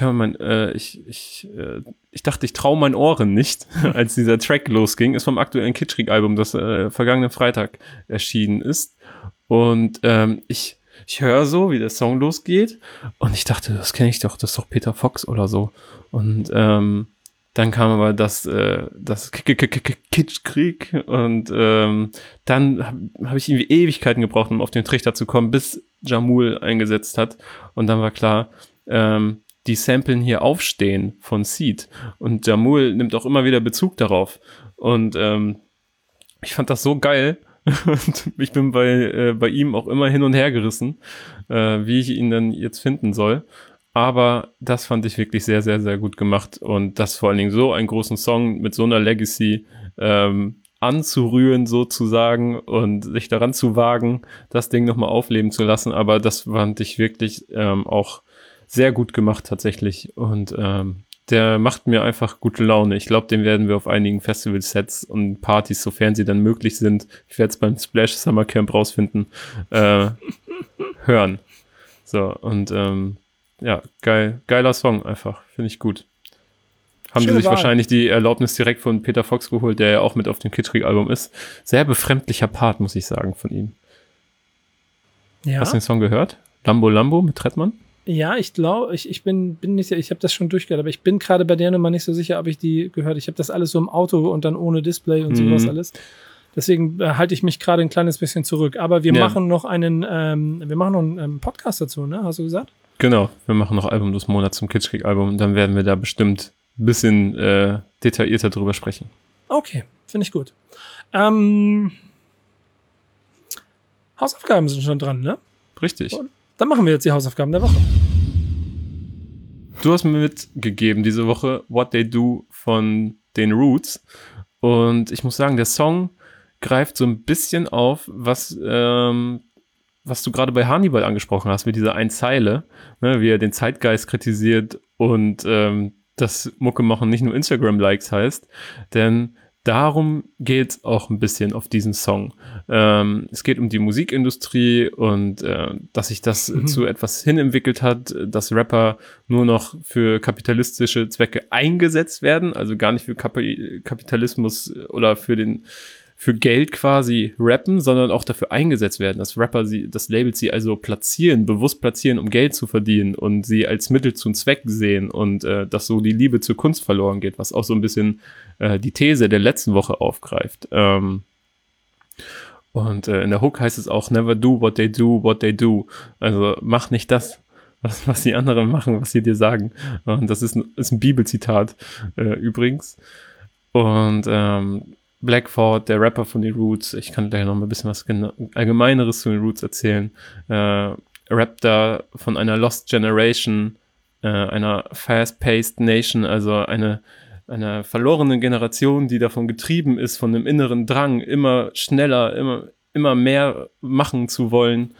dachte, ich traue meinen Ohren nicht, als dieser Track losging. Ist vom aktuellen Kitschkrieg-Album, das vergangenen Freitag erschienen ist. Und ich höre so, wie der Song losgeht. Und ich dachte, das kenne ich doch, das ist doch Peter Fox oder so. Und dann kam aber das Kitschkrieg und dann habe ich irgendwie Ewigkeiten gebraucht, um auf den Trichter zu kommen, bis Jamul eingesetzt hat. Und dann war klar, die samplen hier Aufstehen von Seed. Und Jamul nimmt auch immer wieder Bezug darauf. Und ich fand das so geil. Und ich bin bei ihm auch immer hin und her gerissen, wie ich ihn dann jetzt finden soll. Aber das fand ich wirklich sehr, sehr, sehr gut gemacht. Und das vor allen Dingen so einen großen Song mit so einer Legacy anzurühren sozusagen und sich daran zu wagen, das Ding nochmal aufleben zu lassen. Aber das fand ich wirklich auch sehr gut gemacht tatsächlich. Und der macht mir einfach gute Laune. Ich glaube, den werden wir auf einigen Festival-Sets und Partys, sofern sie dann möglich sind, ich werde es beim Splash Summer Camp rausfinden, hören. So, und ja, geiler Song einfach. Finde ich gut. Haben die sich wahrscheinlich die Erlaubnis direkt von Peter Fox geholt, der ja auch mit auf dem Kitschkrieg-Album ist. Sehr befremdlicher Part, muss ich sagen, von ihm. Ja. Hast du den Song gehört? Lambo Lambo mit Trettmann? Ja, ich glaube, ich bin nicht sicher, ich habe das schon durchgehört, aber ich bin gerade bei der Nummer nicht so sicher, ob ich die gehört. Ich habe das alles so im Auto und dann ohne Display und sowas alles. Deswegen halte ich mich gerade ein kleines bisschen zurück. Aber wir machen noch einen Podcast dazu, ne? Hast du gesagt? Genau, wir machen noch Album des Monats zum Kitschkrieg-Album und dann werden wir da bestimmt ein bisschen detaillierter drüber sprechen. Okay, finde ich gut. Hausaufgaben sind schon dran, ne? Richtig. Und dann machen wir jetzt die Hausaufgaben der Woche. Du hast mir mitgegeben diese Woche What They Do von den Roots. Und ich muss sagen, der Song greift so ein bisschen auf, was du gerade bei Hannibal angesprochen hast, mit dieser einen Zeile, ne, wie er den Zeitgeist kritisiert und das Mucke machen nicht nur Instagram-Likes heißt, denn darum geht es auch ein bisschen auf diesen Song. Es geht um die Musikindustrie und dass sich das zu etwas hinentwickelt hat, dass Rapper nur noch für kapitalistische Zwecke eingesetzt werden, also gar nicht für Kapitalismus oder für Geld quasi rappen, sondern auch dafür eingesetzt werden, dass Rapper das Label sie also bewusst platzieren, um Geld zu verdienen und sie als Mittel zum Zweck sehen und dass so die Liebe zur Kunst verloren geht, was auch so ein bisschen die These der letzten Woche aufgreift. Und in der Hook heißt es auch never do what they do, what they do. Also mach nicht das, was die anderen machen, was sie dir sagen. Und das ist ein Bibelzitat übrigens. Und Blackford, der Rapper von den Roots, ich kann gleich noch mal ein bisschen was Allgemeineres zu den Roots erzählen, rappt da von einer Lost Generation, einer Fast-Paced Nation, also einer verlorenen Generation, die davon getrieben ist, von einem inneren Drang, immer schneller, immer mehr machen zu wollen,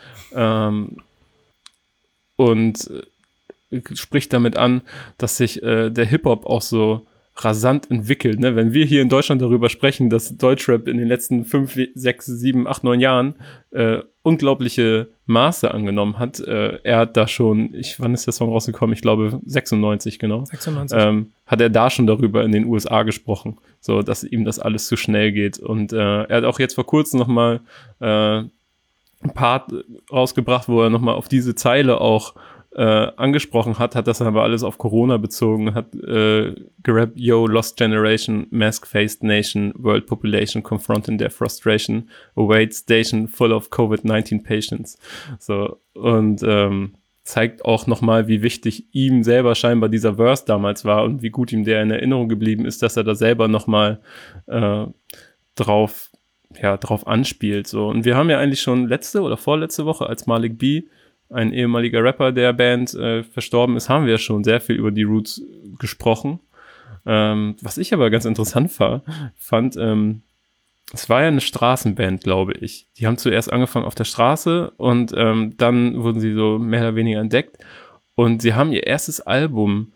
und spricht damit an, dass sich der Hip-Hop auch so rasant entwickelt. Ne? Wenn wir hier in Deutschland darüber sprechen, dass Deutschrap in den letzten 5, 6, 7, 8, 9 Jahren unglaubliche Maße angenommen hat. Er hat da schon, wann ist der Song rausgekommen? Ich glaube 96, genau. 96. Hat er da schon darüber in den USA gesprochen, so dass ihm das alles zu schnell geht. Und er hat auch jetzt vor kurzem nochmal ein Part rausgebracht, wo er nochmal auf diese Zeile auch angesprochen hat das aber alles auf Corona bezogen, hat gerappt, yo, lost generation, mask-faced nation, world population confronting their frustration, await station full of COVID-19 patients. So, und zeigt auch nochmal, wie wichtig ihm selber scheinbar dieser Verse damals war und wie gut ihm der in Erinnerung geblieben ist, dass er da selber nochmal drauf anspielt. So. Und wir haben ja eigentlich schon letzte oder vorletzte Woche, als Malik B., ein ehemaliger Rapper der Band, verstorben ist, haben wir schon sehr viel über die Roots gesprochen. Was ich aber ganz interessant fand, es war ja eine Straßenband, glaube ich. Die haben zuerst angefangen auf der Straße und dann wurden sie so mehr oder weniger entdeckt. Und sie haben ihr erstes Album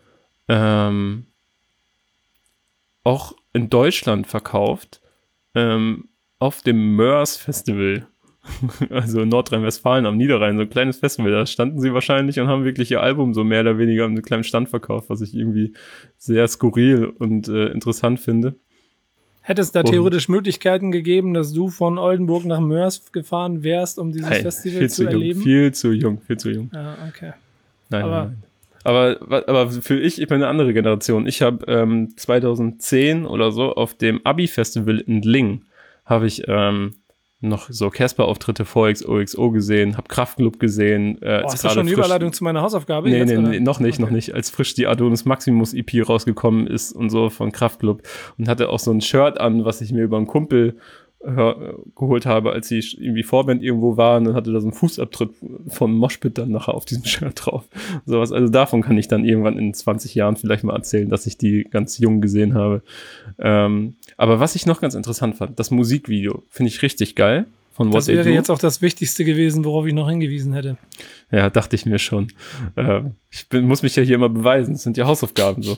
auch in Deutschland verkauft, auf dem Mörs Festival. Also in Nordrhein-Westfalen am Niederrhein, so ein kleines Festival, da standen sie wahrscheinlich und haben wirklich ihr Album so mehr oder weniger an einem kleinen Stand verkauft, was ich irgendwie sehr skurril und interessant finde. Hätte es da theoretisch Möglichkeiten gegeben, dass du von Oldenburg nach Mörs gefahren wärst, um dieses Festival zu erleben? Viel zu jung. Ja, okay. Nein. Aber ich bin eine andere Generation. Ich habe 2010 oder so auf dem Abi-Festival in Lingen habe ich noch so Casper-Auftritte vor XOXO gesehen, hab Kraftklub gesehen. Hast du schon eine Überleitung zu meiner Hausaufgabe? Nee, noch nicht. Als frisch die Adonis Maximus EP rausgekommen ist und so von Kraftklub und hatte auch so ein Shirt an, was ich mir über einen Kumpel geholt habe, als sie irgendwie Vorband irgendwo waren und hatte da so einen Fußabtritt von Moshpit dann nachher auf diesem Shirt drauf. Sowas, also davon kann ich dann irgendwann in 20 Jahren vielleicht mal erzählen, dass ich die ganz jung gesehen habe. Aber was ich noch ganz interessant fand, das Musikvideo finde ich richtig geil. Von What Das wäre jetzt auch das Wichtigste gewesen, worauf ich noch hingewiesen hätte. Ja, dachte ich mir schon. Muss mich ja hier immer beweisen, das sind ja Hausaufgaben so.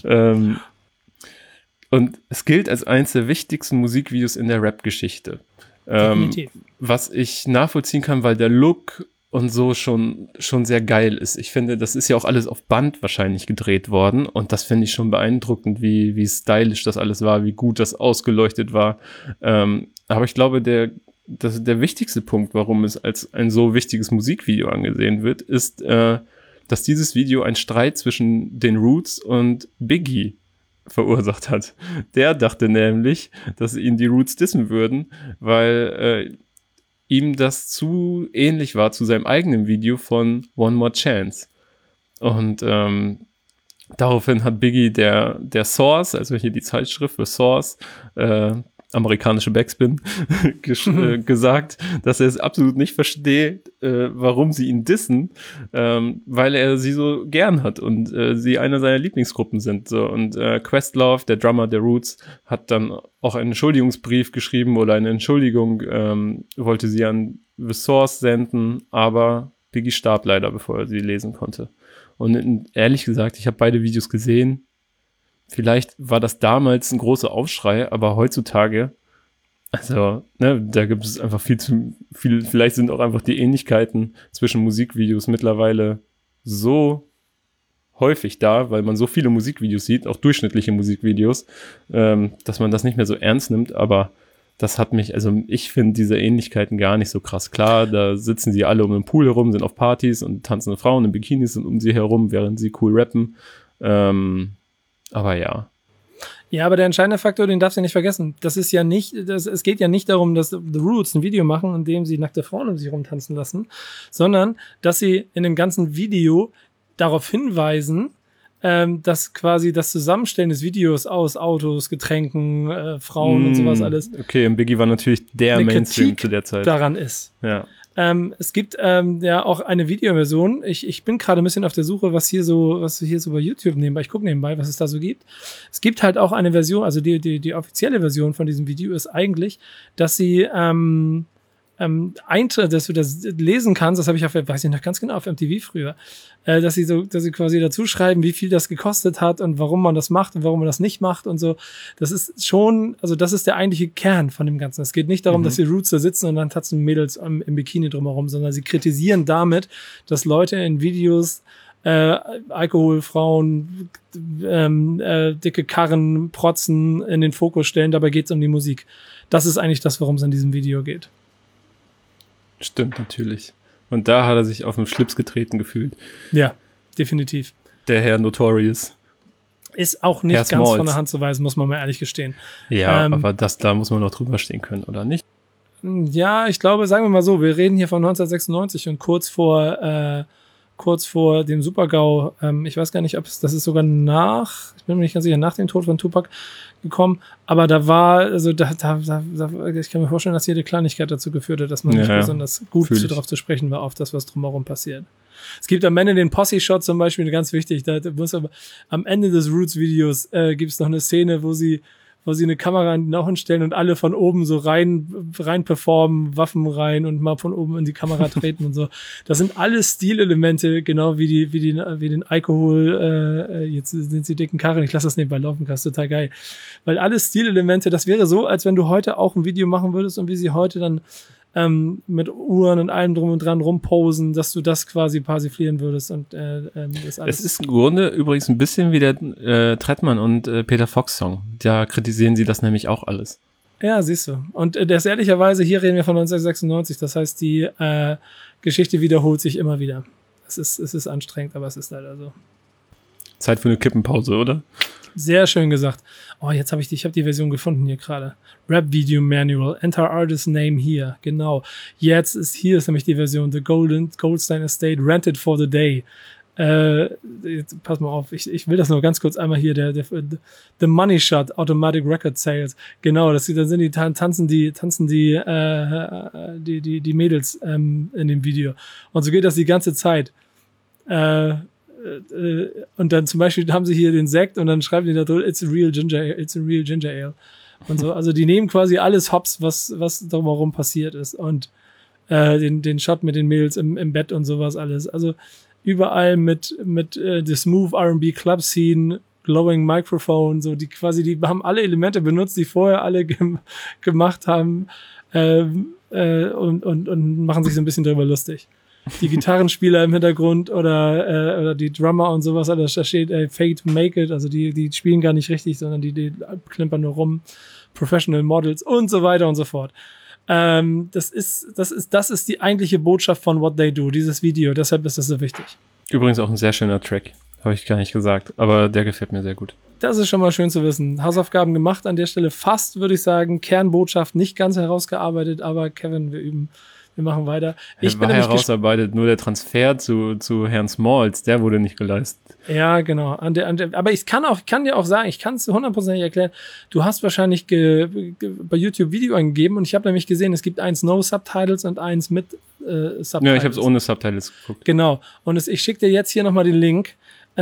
Und es gilt als eines der wichtigsten Musikvideos in der Rap-Geschichte. Definitiv. Was ich nachvollziehen kann, weil der Look und so schon sehr geil ist. Ich finde, das ist ja auch alles auf Band wahrscheinlich gedreht worden und das finde ich schon beeindruckend, wie stylisch das alles war, wie gut das ausgeleuchtet war. Aber ich glaube, der wichtigste Punkt, warum es als ein so wichtiges Musikvideo angesehen wird, ist, dass dieses Video einen Streit zwischen den Roots und Biggie verursacht hat. Der dachte nämlich, dass ihn die Roots dissen würden, weil ihm das zu ähnlich war zu seinem eigenen Video von One More Chance. Und daraufhin hat Biggie der Source, also hier die Zeitschrift für Source, amerikanische Backspin, gesagt, dass er es absolut nicht versteht, warum sie ihn dissen, weil er sie so gern hat und sie eine seiner Lieblingsgruppen sind. So. Und Questlove, der Drummer der Roots, hat dann auch einen Entschuldigungsbrief geschrieben oder eine Entschuldigung wollte sie an The Source senden, aber Biggie starb leider, bevor er sie lesen konnte. Und ehrlich gesagt, ich habe beide Videos gesehen. Vielleicht war das damals ein großer Aufschrei, aber heutzutage, also, ne, da gibt es einfach viel, vielleicht sind auch einfach die Ähnlichkeiten zwischen Musikvideos mittlerweile so häufig da, weil man so viele Musikvideos sieht, auch durchschnittliche Musikvideos, dass man das nicht mehr so ernst nimmt, aber das hat mich, also ich finde diese Ähnlichkeiten gar nicht so krass. Klar, da sitzen sie alle um den Pool herum, sind auf Partys und tanzende Frauen in Bikinis sind um sie herum, während sie cool rappen, aber ja. Ja, aber der entscheidende Faktor, den darfst du nicht vergessen. Das ist ja nicht, es geht ja nicht darum, dass The Roots ein Video machen, in dem sie nackte Frauen um sich rumtanzen lassen, sondern dass sie in dem ganzen Video darauf hinweisen, dass quasi das Zusammenstellen des Videos aus Autos, Getränken, Frauen und sowas alles. Okay, und Biggie war natürlich der Mainstream zu der Zeit. Daran ist. Ja. Es gibt ja auch eine Videoversion. Ich bin gerade ein bisschen auf der Suche, was hier so bei YouTube nebenbei. Ich gucke nebenbei, was es da so gibt. Es gibt halt auch eine Version, also die offizielle Version von diesem Video ist eigentlich, dass sie Eintritt, dass du das lesen kannst, das habe ich weiß ich noch ganz genau, auf MTV früher, dass sie quasi dazu schreiben, wie viel das gekostet hat und warum man das macht und warum man das nicht macht und so. Das ist schon, also das ist der eigentliche Kern von dem Ganzen. Es geht nicht darum, dass die Roots da sitzen und dann tanzen Mädels im Bikini drumherum, sondern sie kritisieren damit, dass Leute in Videos Alkohol, Frauen, dicke Karren, Protzen in den Fokus stellen. Dabei geht es um die Musik. Das ist eigentlich das, worum es in diesem Video geht. Stimmt, natürlich. Und da hat er sich auf den Schlips getreten gefühlt. Ja, definitiv. Der Herr Notorious. Ist auch nicht ganz von der Hand zu weisen, muss man mal ehrlich gestehen. Ja, aber da muss man noch drüber stehen können, oder nicht? Ja, ich glaube, sagen wir mal so, wir reden hier von 1996 und kurz vor dem Super-GAU, ich weiß gar nicht, das ist sogar ich bin mir nicht ganz sicher, nach dem Tod von Tupac gekommen, aber da war, also ich kann mir vorstellen, dass jede Kleinigkeit dazu geführt hat, dass man nicht besonders gut darauf zu sprechen war, auf das, was drumherum passiert. Es gibt am Ende den Posse-Shot zum Beispiel, ganz wichtig, am Ende des Roots-Videos gibt es noch eine Szene, wo sie eine Kamera noch hinstellen und alle von oben so rein performen, Waffen rein und mal von oben in die Kamera treten und so. Das sind alles Stilelemente, genau wie den Alkohol, jetzt sind sie dicken Karren, ich lasse das nebenbei laufen, das ist total geil. Weil alles Stilelemente, das wäre so, als wenn du heute auch ein Video machen würdest und wie sie heute dann mit Uhren und allem drum und dran rumposen, dass du das quasi persiflieren würdest und das alles. Es ist im Grunde übrigens ein bisschen wie der Trettmann und Peter Fox Song. Da kritisieren sie das nämlich auch alles. Ja, siehst du. Und das ehrlicherweise, hier reden wir von 1996, das heißt, die Geschichte wiederholt sich immer wieder. Es ist anstrengend, aber es ist leider so. Zeit für eine Kippenpause, oder? Sehr schön gesagt. Oh, ich habe die Version gefunden hier gerade. Rap Video Manual, Enter Artist Name hier, genau. Hier ist nämlich die Version, The Goldstein Estate, Rented for the Day. Jetzt, pass mal auf, ich will das nur ganz kurz einmal hier, The Money Shot, Automatic Record Sales. Genau, tanzen die Mädels in dem Video. Und so geht das die ganze Zeit. Und dann zum Beispiel haben sie hier den Sekt und dann schreiben die da drüber, it's a real ginger ale. Und so, also die nehmen quasi alles hops, was drumherum passiert ist. Und den Shot mit den Mädels im Bett und sowas alles. Also überall mit the smooth R&B Club Scene, glowing Microphone, so die haben alle Elemente benutzt, die vorher alle gemacht haben und machen sich so ein bisschen drüber lustig. Die Gitarrenspieler im Hintergrund oder die Drummer und sowas, da steht Fake to Make It, also die spielen gar nicht richtig, sondern die klimpern nur rum, Professional Models und so weiter und so fort. Das ist die eigentliche Botschaft von What They Do, dieses Video, deshalb ist das so wichtig. Übrigens auch ein sehr schöner Track, habe ich gar nicht gesagt, aber der gefällt mir sehr gut. Das ist schon mal schön zu wissen. Hausaufgaben gemacht an der Stelle, fast würde ich sagen, Kernbotschaft nicht ganz herausgearbeitet, aber Kevin, wir machen weiter. Ich war herausarbeitet, nur der Transfer zu Herrn Smalls, der wurde nicht geleistet. Ja, genau. Aber ich kann dir auch sagen, ich kann es 100% erklären, du hast wahrscheinlich bei YouTube Video eingegeben und ich habe nämlich gesehen, es gibt eins No Subtitles und eins mit Subtitles. Ja, ich habe es ohne Subtitles geguckt. Genau. Und ich schicke dir jetzt hier nochmal den Link,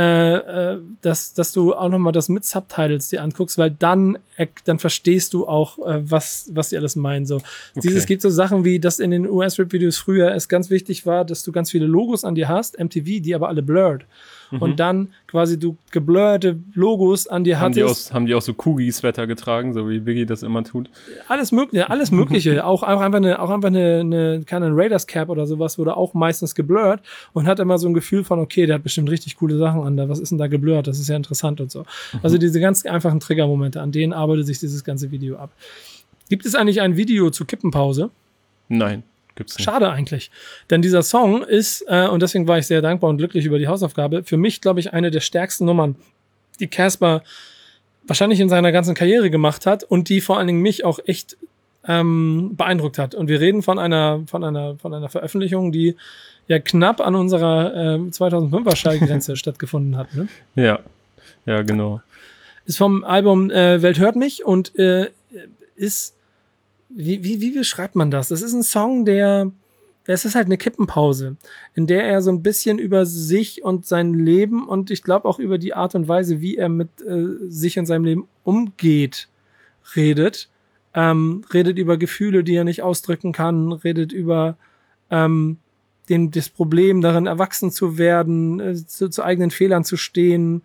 dass du auch nochmal das mit Subtitles dir anguckst, weil dann verstehst du auch, was die alles meinen. So. Okay. Es gibt so Sachen wie, dass in den US-Rap-Videos früher es ganz wichtig war, dass du ganz viele Logos an dir hast, MTV, die aber alle blurred. Und dann quasi du geblurrte Logos an dir hattest. Haben die auch so Kugi-Sweater getragen, so wie Biggie das immer tut? Alles Mögliche. auch einfach eine keine Raiders Cap oder sowas wurde auch meistens geblurrt und hat immer so ein Gefühl von, okay, der hat bestimmt richtig coole Sachen an da. Was ist denn da geblurrt? Das ist ja interessant und so. Also diese ganz einfachen Triggermomente, an denen arbeitet sich dieses ganze Video ab. Gibt es eigentlich ein Video zu Kippenpause? Nein. Gibt's nicht. Schade eigentlich. Denn dieser Song ist, und deswegen war ich sehr dankbar und glücklich über die Hausaufgabe, für mich, glaube ich, eine der stärksten Nummern, die Casper wahrscheinlich in seiner ganzen Karriere gemacht hat und die vor allen Dingen mich auch echt beeindruckt hat. Und wir reden von einer Veröffentlichung, die ja knapp an unserer 2005er Schallgrenze stattgefunden hat. Ne? Ja, genau. Ist vom Album Welt hört mich und ist Wie beschreibt man das? Das ist ein Song, es ist halt eine Kippenpause, in der er so ein bisschen über sich und sein Leben und ich glaube auch über die Art und Weise, wie er mit sich und seinem Leben umgeht, redet. redet über Gefühle, die er nicht ausdrücken kann, redet über das Problem darin, erwachsen zu werden, zu eigenen Fehlern zu stehen,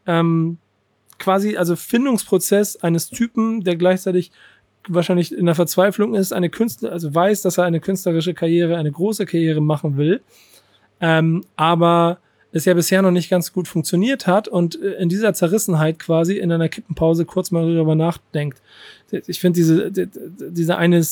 quasi, also Findungsprozess eines Typen, der gleichzeitig wahrscheinlich in der Verzweiflung ist, also weiß, dass er eine künstlerische Karriere, eine große Karriere machen will, aber es ja bisher noch nicht ganz gut funktioniert hat und in dieser Zerrissenheit quasi in einer Kippenpause kurz mal darüber nachdenkt. Ich finde diese eine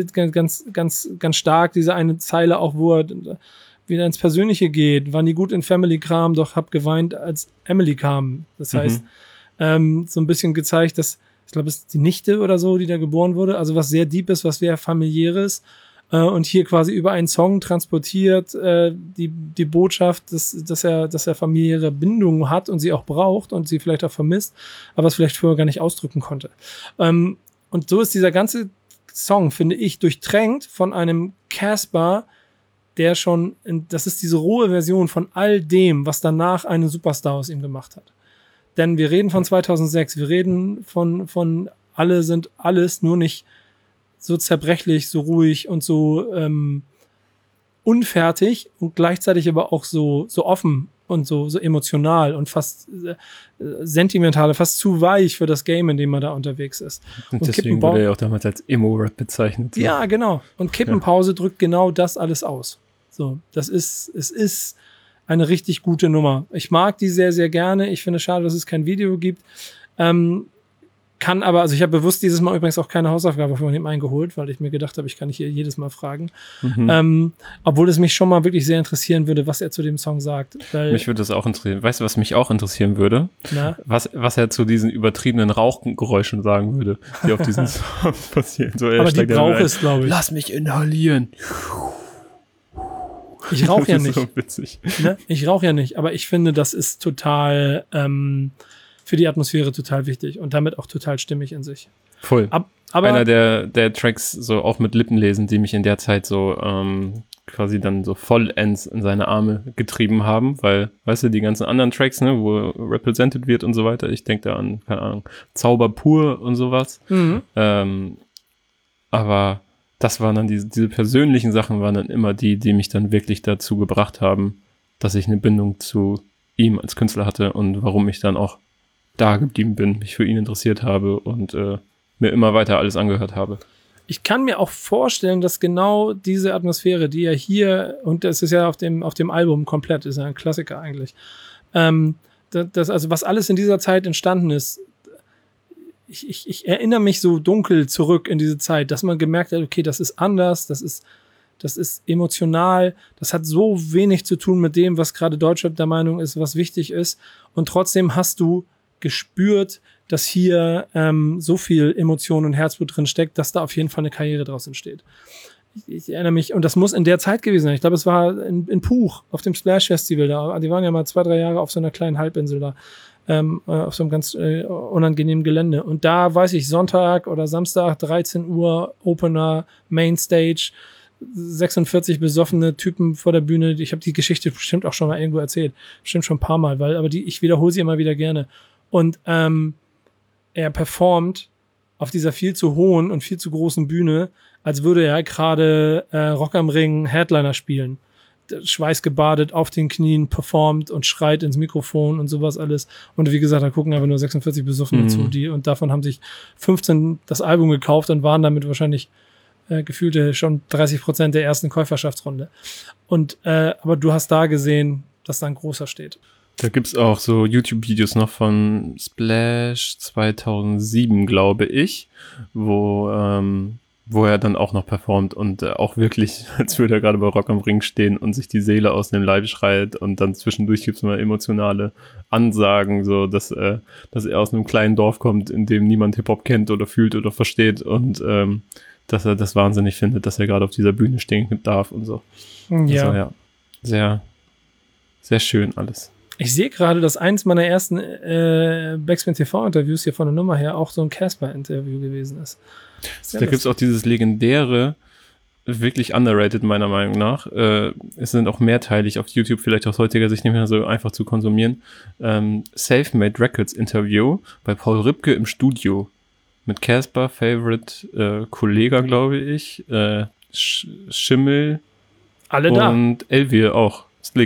ganz stark, diese eine Zeile auch, wo er wieder ins Persönliche geht, war nie gut in Family kam, doch hab geweint, als Emily kam. Das heißt, so ein bisschen gezeigt, dass, ich glaube, es ist die Nichte oder so, die da geboren wurde, also was sehr deep ist, was sehr familiäres, und hier quasi über einen Song transportiert die Botschaft, dass er familiäre Bindungen hat und sie auch braucht und sie vielleicht auch vermisst, aber es vielleicht vorher gar nicht ausdrücken konnte. Und so ist dieser ganze Song, finde ich, durchtränkt von einem Casper, der schon, das ist diese rohe Version von all dem, was danach einen Superstar aus ihm gemacht hat. Denn wir reden von 2006, wir reden von alle sind alles, nur nicht so zerbrechlich, so ruhig und so unfertig und gleichzeitig aber auch so offen und so emotional und fast sentimental, fast zu weich für das Game, in dem man da unterwegs ist. Und deswegen wurde er ja auch damals als Emo-Rap bezeichnet. So. Ja, genau. Und Kippenpause drückt genau das alles aus. So, es ist eine richtig gute Nummer. Ich mag die sehr, sehr gerne. Ich finde es schade, dass es kein Video gibt. Kann aber, also ich habe bewusst dieses Mal übrigens auch keine Hausaufgabe von ihm eingeholt, weil ich mir gedacht habe, ich kann nicht hier jedes Mal fragen. Obwohl es mich schon mal wirklich sehr interessieren würde, was er zu dem Song sagt. Weil, mich würde das auch interessieren. Weißt du, was mich auch interessieren würde? Na? Was er zu diesen übertriebenen Rauchgeräuschen sagen würde, die auf diesen Songs passieren. So, aber die braucht es, glaube ich. Lass mich inhalieren. Ich rauche ja nicht. So witzig. Ne? Ich rauche ja nicht, aber ich finde, das ist total für die Atmosphäre total wichtig und damit auch total stimmig in sich. Voll. Aber einer der Tracks so auch mit Lippenlesen, die mich in der Zeit so quasi dann so vollends in seine Arme getrieben haben, weil, weißt du, die ganzen anderen Tracks, ne, wo represented wird und so weiter, ich denke da an, keine Ahnung, Zauber pur und sowas. Aber das waren dann diese persönlichen Sachen waren dann immer die mich dann wirklich dazu gebracht haben, dass ich eine Bindung zu ihm als Künstler hatte und warum ich dann auch da geblieben bin, mich für ihn interessiert habe und mir immer weiter alles angehört habe. Ich kann mir auch vorstellen, dass genau diese Atmosphäre, die er hier, und das ist ja auf dem Album komplett, ist ja ein Klassiker eigentlich, das, also was alles in dieser Zeit entstanden ist, ich erinnere mich so dunkel zurück in diese Zeit, dass man gemerkt hat, okay, das ist anders, das ist emotional, das hat so wenig zu tun mit dem, was gerade Deutschrap der Meinung ist, was wichtig ist, und trotzdem hast du gespürt, dass hier so viel Emotion und Herzblut drin steckt, dass da auf jeden Fall eine Karriere draus entsteht. Ich erinnere mich, und das muss in der Zeit gewesen sein. Ich glaube, es war in Puch, auf dem Splash Festival da. Die waren ja mal 2-3 Jahre auf so einer kleinen Halbinsel da, auf so einem ganz unangenehmen Gelände. Und da weiß ich, Sonntag oder Samstag, 13 Uhr, Opener, Mainstage, 46 besoffene Typen vor der Bühne. Ich habe die Geschichte bestimmt auch schon mal irgendwo erzählt. Bestimmt schon ein paar Mal, aber ich wiederhole sie immer wieder gerne. Und er performt auf dieser viel zu hohen und viel zu großen Bühne, als würde er gerade Rock am Ring Headliner spielen. Schweißgebadet, auf den Knien, performt und schreit ins Mikrofon und sowas alles. Und wie gesagt, da gucken einfach nur 46 Besoffene zu, und davon haben sich 15 das Album gekauft und waren damit wahrscheinlich gefühlte schon 30% der ersten Käuferschaftsrunde. Und aber du hast da gesehen, dass da ein großer steht. Da gibt's auch so YouTube-Videos noch von Splash 2007, glaube ich, wo er dann auch noch performt und auch wirklich, als würde er gerade bei Rock am Ring stehen und sich die Seele aus dem Leib schreit, und dann zwischendurch gibt's mal emotionale Ansagen, so dass er aus einem kleinen Dorf kommt, in dem niemand Hip-Hop kennt oder fühlt oder versteht, und dass er das wahnsinnig findet, dass er gerade auf dieser Bühne stehen darf und so. Ja. Also, ja, sehr, sehr schön alles. Ich sehe gerade, dass eins meiner ersten Backspin TV-Interviews hier von der Nummer her auch so ein Casper-Interview gewesen ist. Da gibt's auch dieses legendäre, wirklich underrated meiner Meinung nach. Es sind auch mehrteilig auf YouTube, vielleicht aus heutiger Sicht nicht mehr so einfach zu konsumieren. Self-Made Records Interview bei Paul Ripke im Studio mit Casper, Favorite, Kollega, glaube ich, Schimmel. Alle da. Und Elvier auch.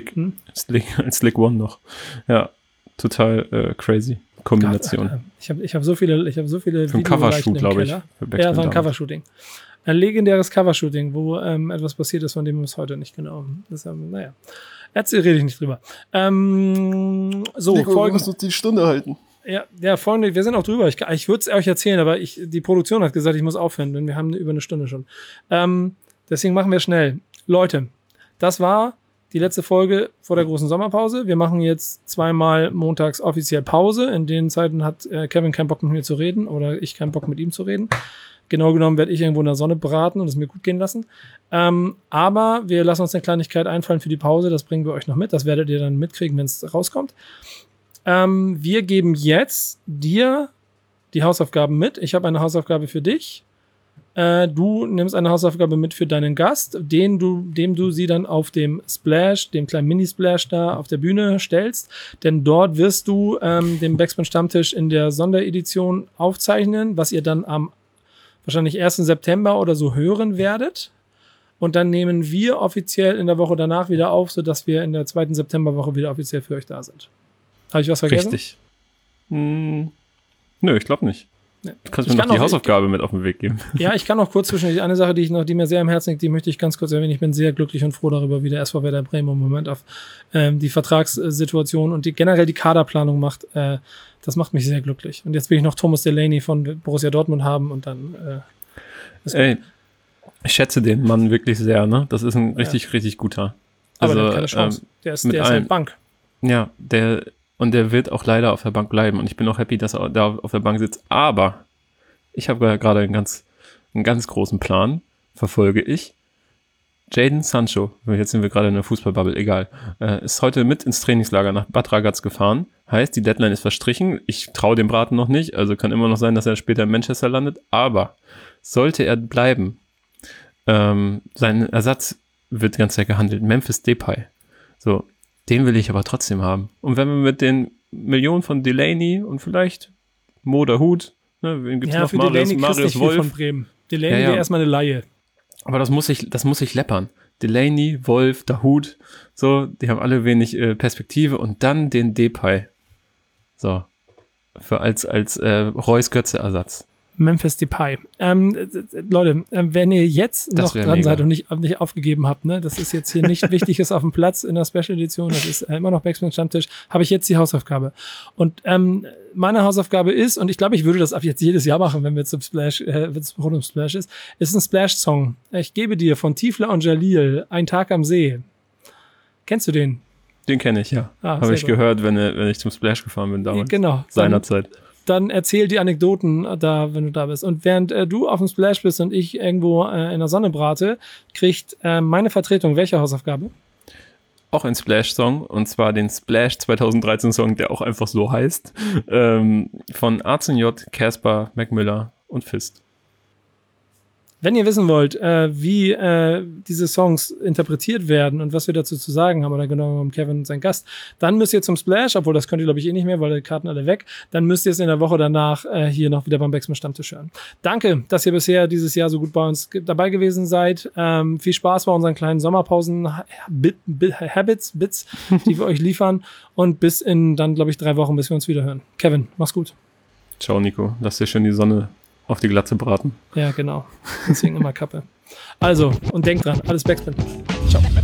Slick One noch. Ja, total crazy Kombination. Gott, ich hab so viele für ein Covershoot, glaube ich. Ja, war ein Covershooting. Ein legendäres Covershooting, wo etwas passiert ist, von dem wir es heute nicht genau. Das, naja. Jetzt rede ich nicht drüber. So, Nico, wir müssen uns die Stunde halten. Ja, Freunde, wir sind auch drüber. Ich würde es euch erzählen, aber die Produktion hat gesagt, ich muss aufhören, denn wir haben über eine Stunde schon. Deswegen machen wir schnell. Leute, das war die letzte Folge vor der großen Sommerpause. Wir machen jetzt 2-mal montags offiziell Pause. In den Zeiten hat Kevin keinen Bock mit mir zu reden oder ich keinen Bock mit ihm zu reden. Genau genommen werde ich irgendwo in der Sonne braten und es mir gut gehen lassen. Aber wir lassen uns eine Kleinigkeit einfallen für die Pause. Das bringen wir euch noch mit. Das werdet ihr dann mitkriegen, wenn es rauskommt. Wir geben jetzt dir die Hausaufgaben mit. Ich habe eine Hausaufgabe für dich. Du nimmst eine Hausaufgabe mit für deinen Gast, dem du sie dann auf dem Splash, dem kleinen Mini-Splash da auf der Bühne stellst. Denn dort wirst du den Backspin-Stammtisch in der Sonderedition aufzeichnen, was ihr dann am wahrscheinlich 1. September oder so hören werdet. Und dann nehmen wir offiziell in der Woche danach wieder auf, sodass wir in der 2. Septemberwoche wieder offiziell für euch da sind. Habe ich was vergessen? Richtig. Nö, ich glaube nicht. Ja. Du kannst mir noch die Hausaufgabe mit auf den Weg geben. Ja, ich kann noch kurz zwischendurch eine Sache, die mir sehr am Herzen liegt, die möchte ich ganz kurz erwähnen. Ich bin sehr glücklich und froh darüber, wie der SV Werder Bremen im Moment auf die Vertragssituation und generell die Kaderplanung macht. Das macht mich sehr glücklich. Und jetzt will ich noch Thomas Delaney von Borussia Dortmund haben und dann Ey, ich schätze den Mann wirklich sehr, ne? Das ist ein richtig guter. Also, aber der hat keine Chance. Der ist halt Bank. Ja, der wird auch leider auf der Bank bleiben. Und ich bin auch happy, dass er da auf der Bank sitzt. Aber ich habe gerade einen ganz großen Plan, verfolge ich. Jadon Sancho, jetzt sind wir gerade in der Fußballbubble, egal, ist heute mit ins Trainingslager nach Bad Ragaz gefahren. Heißt, die Deadline ist verstrichen. Ich traue dem Braten noch nicht. Also kann immer noch sein, dass er später in Manchester landet. Aber sollte er bleiben, sein Ersatz wird die ganze Zeit gehandelt. Memphis Depay. So, den will ich aber trotzdem haben. Und wenn wir mit den Millionen von Delaney und vielleicht Mo Dahoud, ne, wen gibt's noch? Für Marius Wolf. Von Bremen. Delaney wäre erstmal eine Laie. Aber das muss ich läppern. Delaney, Wolf, Dahoud, so, die haben alle wenig Perspektive und dann den Depay. So. Als Reus Götze-Ersatz. Memphis Depay. Leute, wenn ihr jetzt noch dran seid und nicht aufgegeben habt, ne, das ist jetzt hier nicht Wichtiges auf dem Platz in der Special Edition, das ist immer noch Backspin Stammtisch, habe ich jetzt die Hausaufgabe. Und meine Hausaufgabe ist, und ich glaube, ich würde das ab jetzt jedes Jahr machen, wenn wir zum Splash, wenn es rund um Splash ist ein Splash-Song. Ich gebe dir von Tiefler und Jalil Ein Tag am See. Kennst du den? Den kenne ich, ja. Habe ich gehört, wenn ich zum Splash gefahren bin damals. Genau. Seinerzeit. Dann erzähl die Anekdoten da, wenn du da bist. Und während du auf dem Splash bist und ich irgendwo in der Sonne brate, kriegt meine Vertretung welche Hausaufgabe? Auch ein Splash-Song, und zwar den Splash 2013-Song, der auch einfach so heißt, von Arzen J, Casper, Mac Miller und Fist. Wenn ihr wissen wollt, wie diese Songs interpretiert werden und was wir dazu zu sagen haben, oder genau um Kevin und sein Gast, dann müsst ihr zum Splash, obwohl das könnt ihr, glaube ich, nicht mehr, weil die Karten alle weg, dann müsst ihr es in der Woche danach hier noch wieder beim Backspin Stammtisch hören. Danke, dass ihr bisher dieses Jahr so gut bei uns dabei gewesen seid. Viel Spaß bei unseren kleinen Sommerpausen-Bits, die wir euch liefern, und bis in dann, glaube ich, 3 Wochen, bis wir uns wieder hören. Kevin, mach's gut. Ciao, Nico. Lass dir schön die Sonne auf die Glatze braten. Ja, genau. Deswegen immer Kappe. Also, und denkt dran, alles Backspin. Ciao.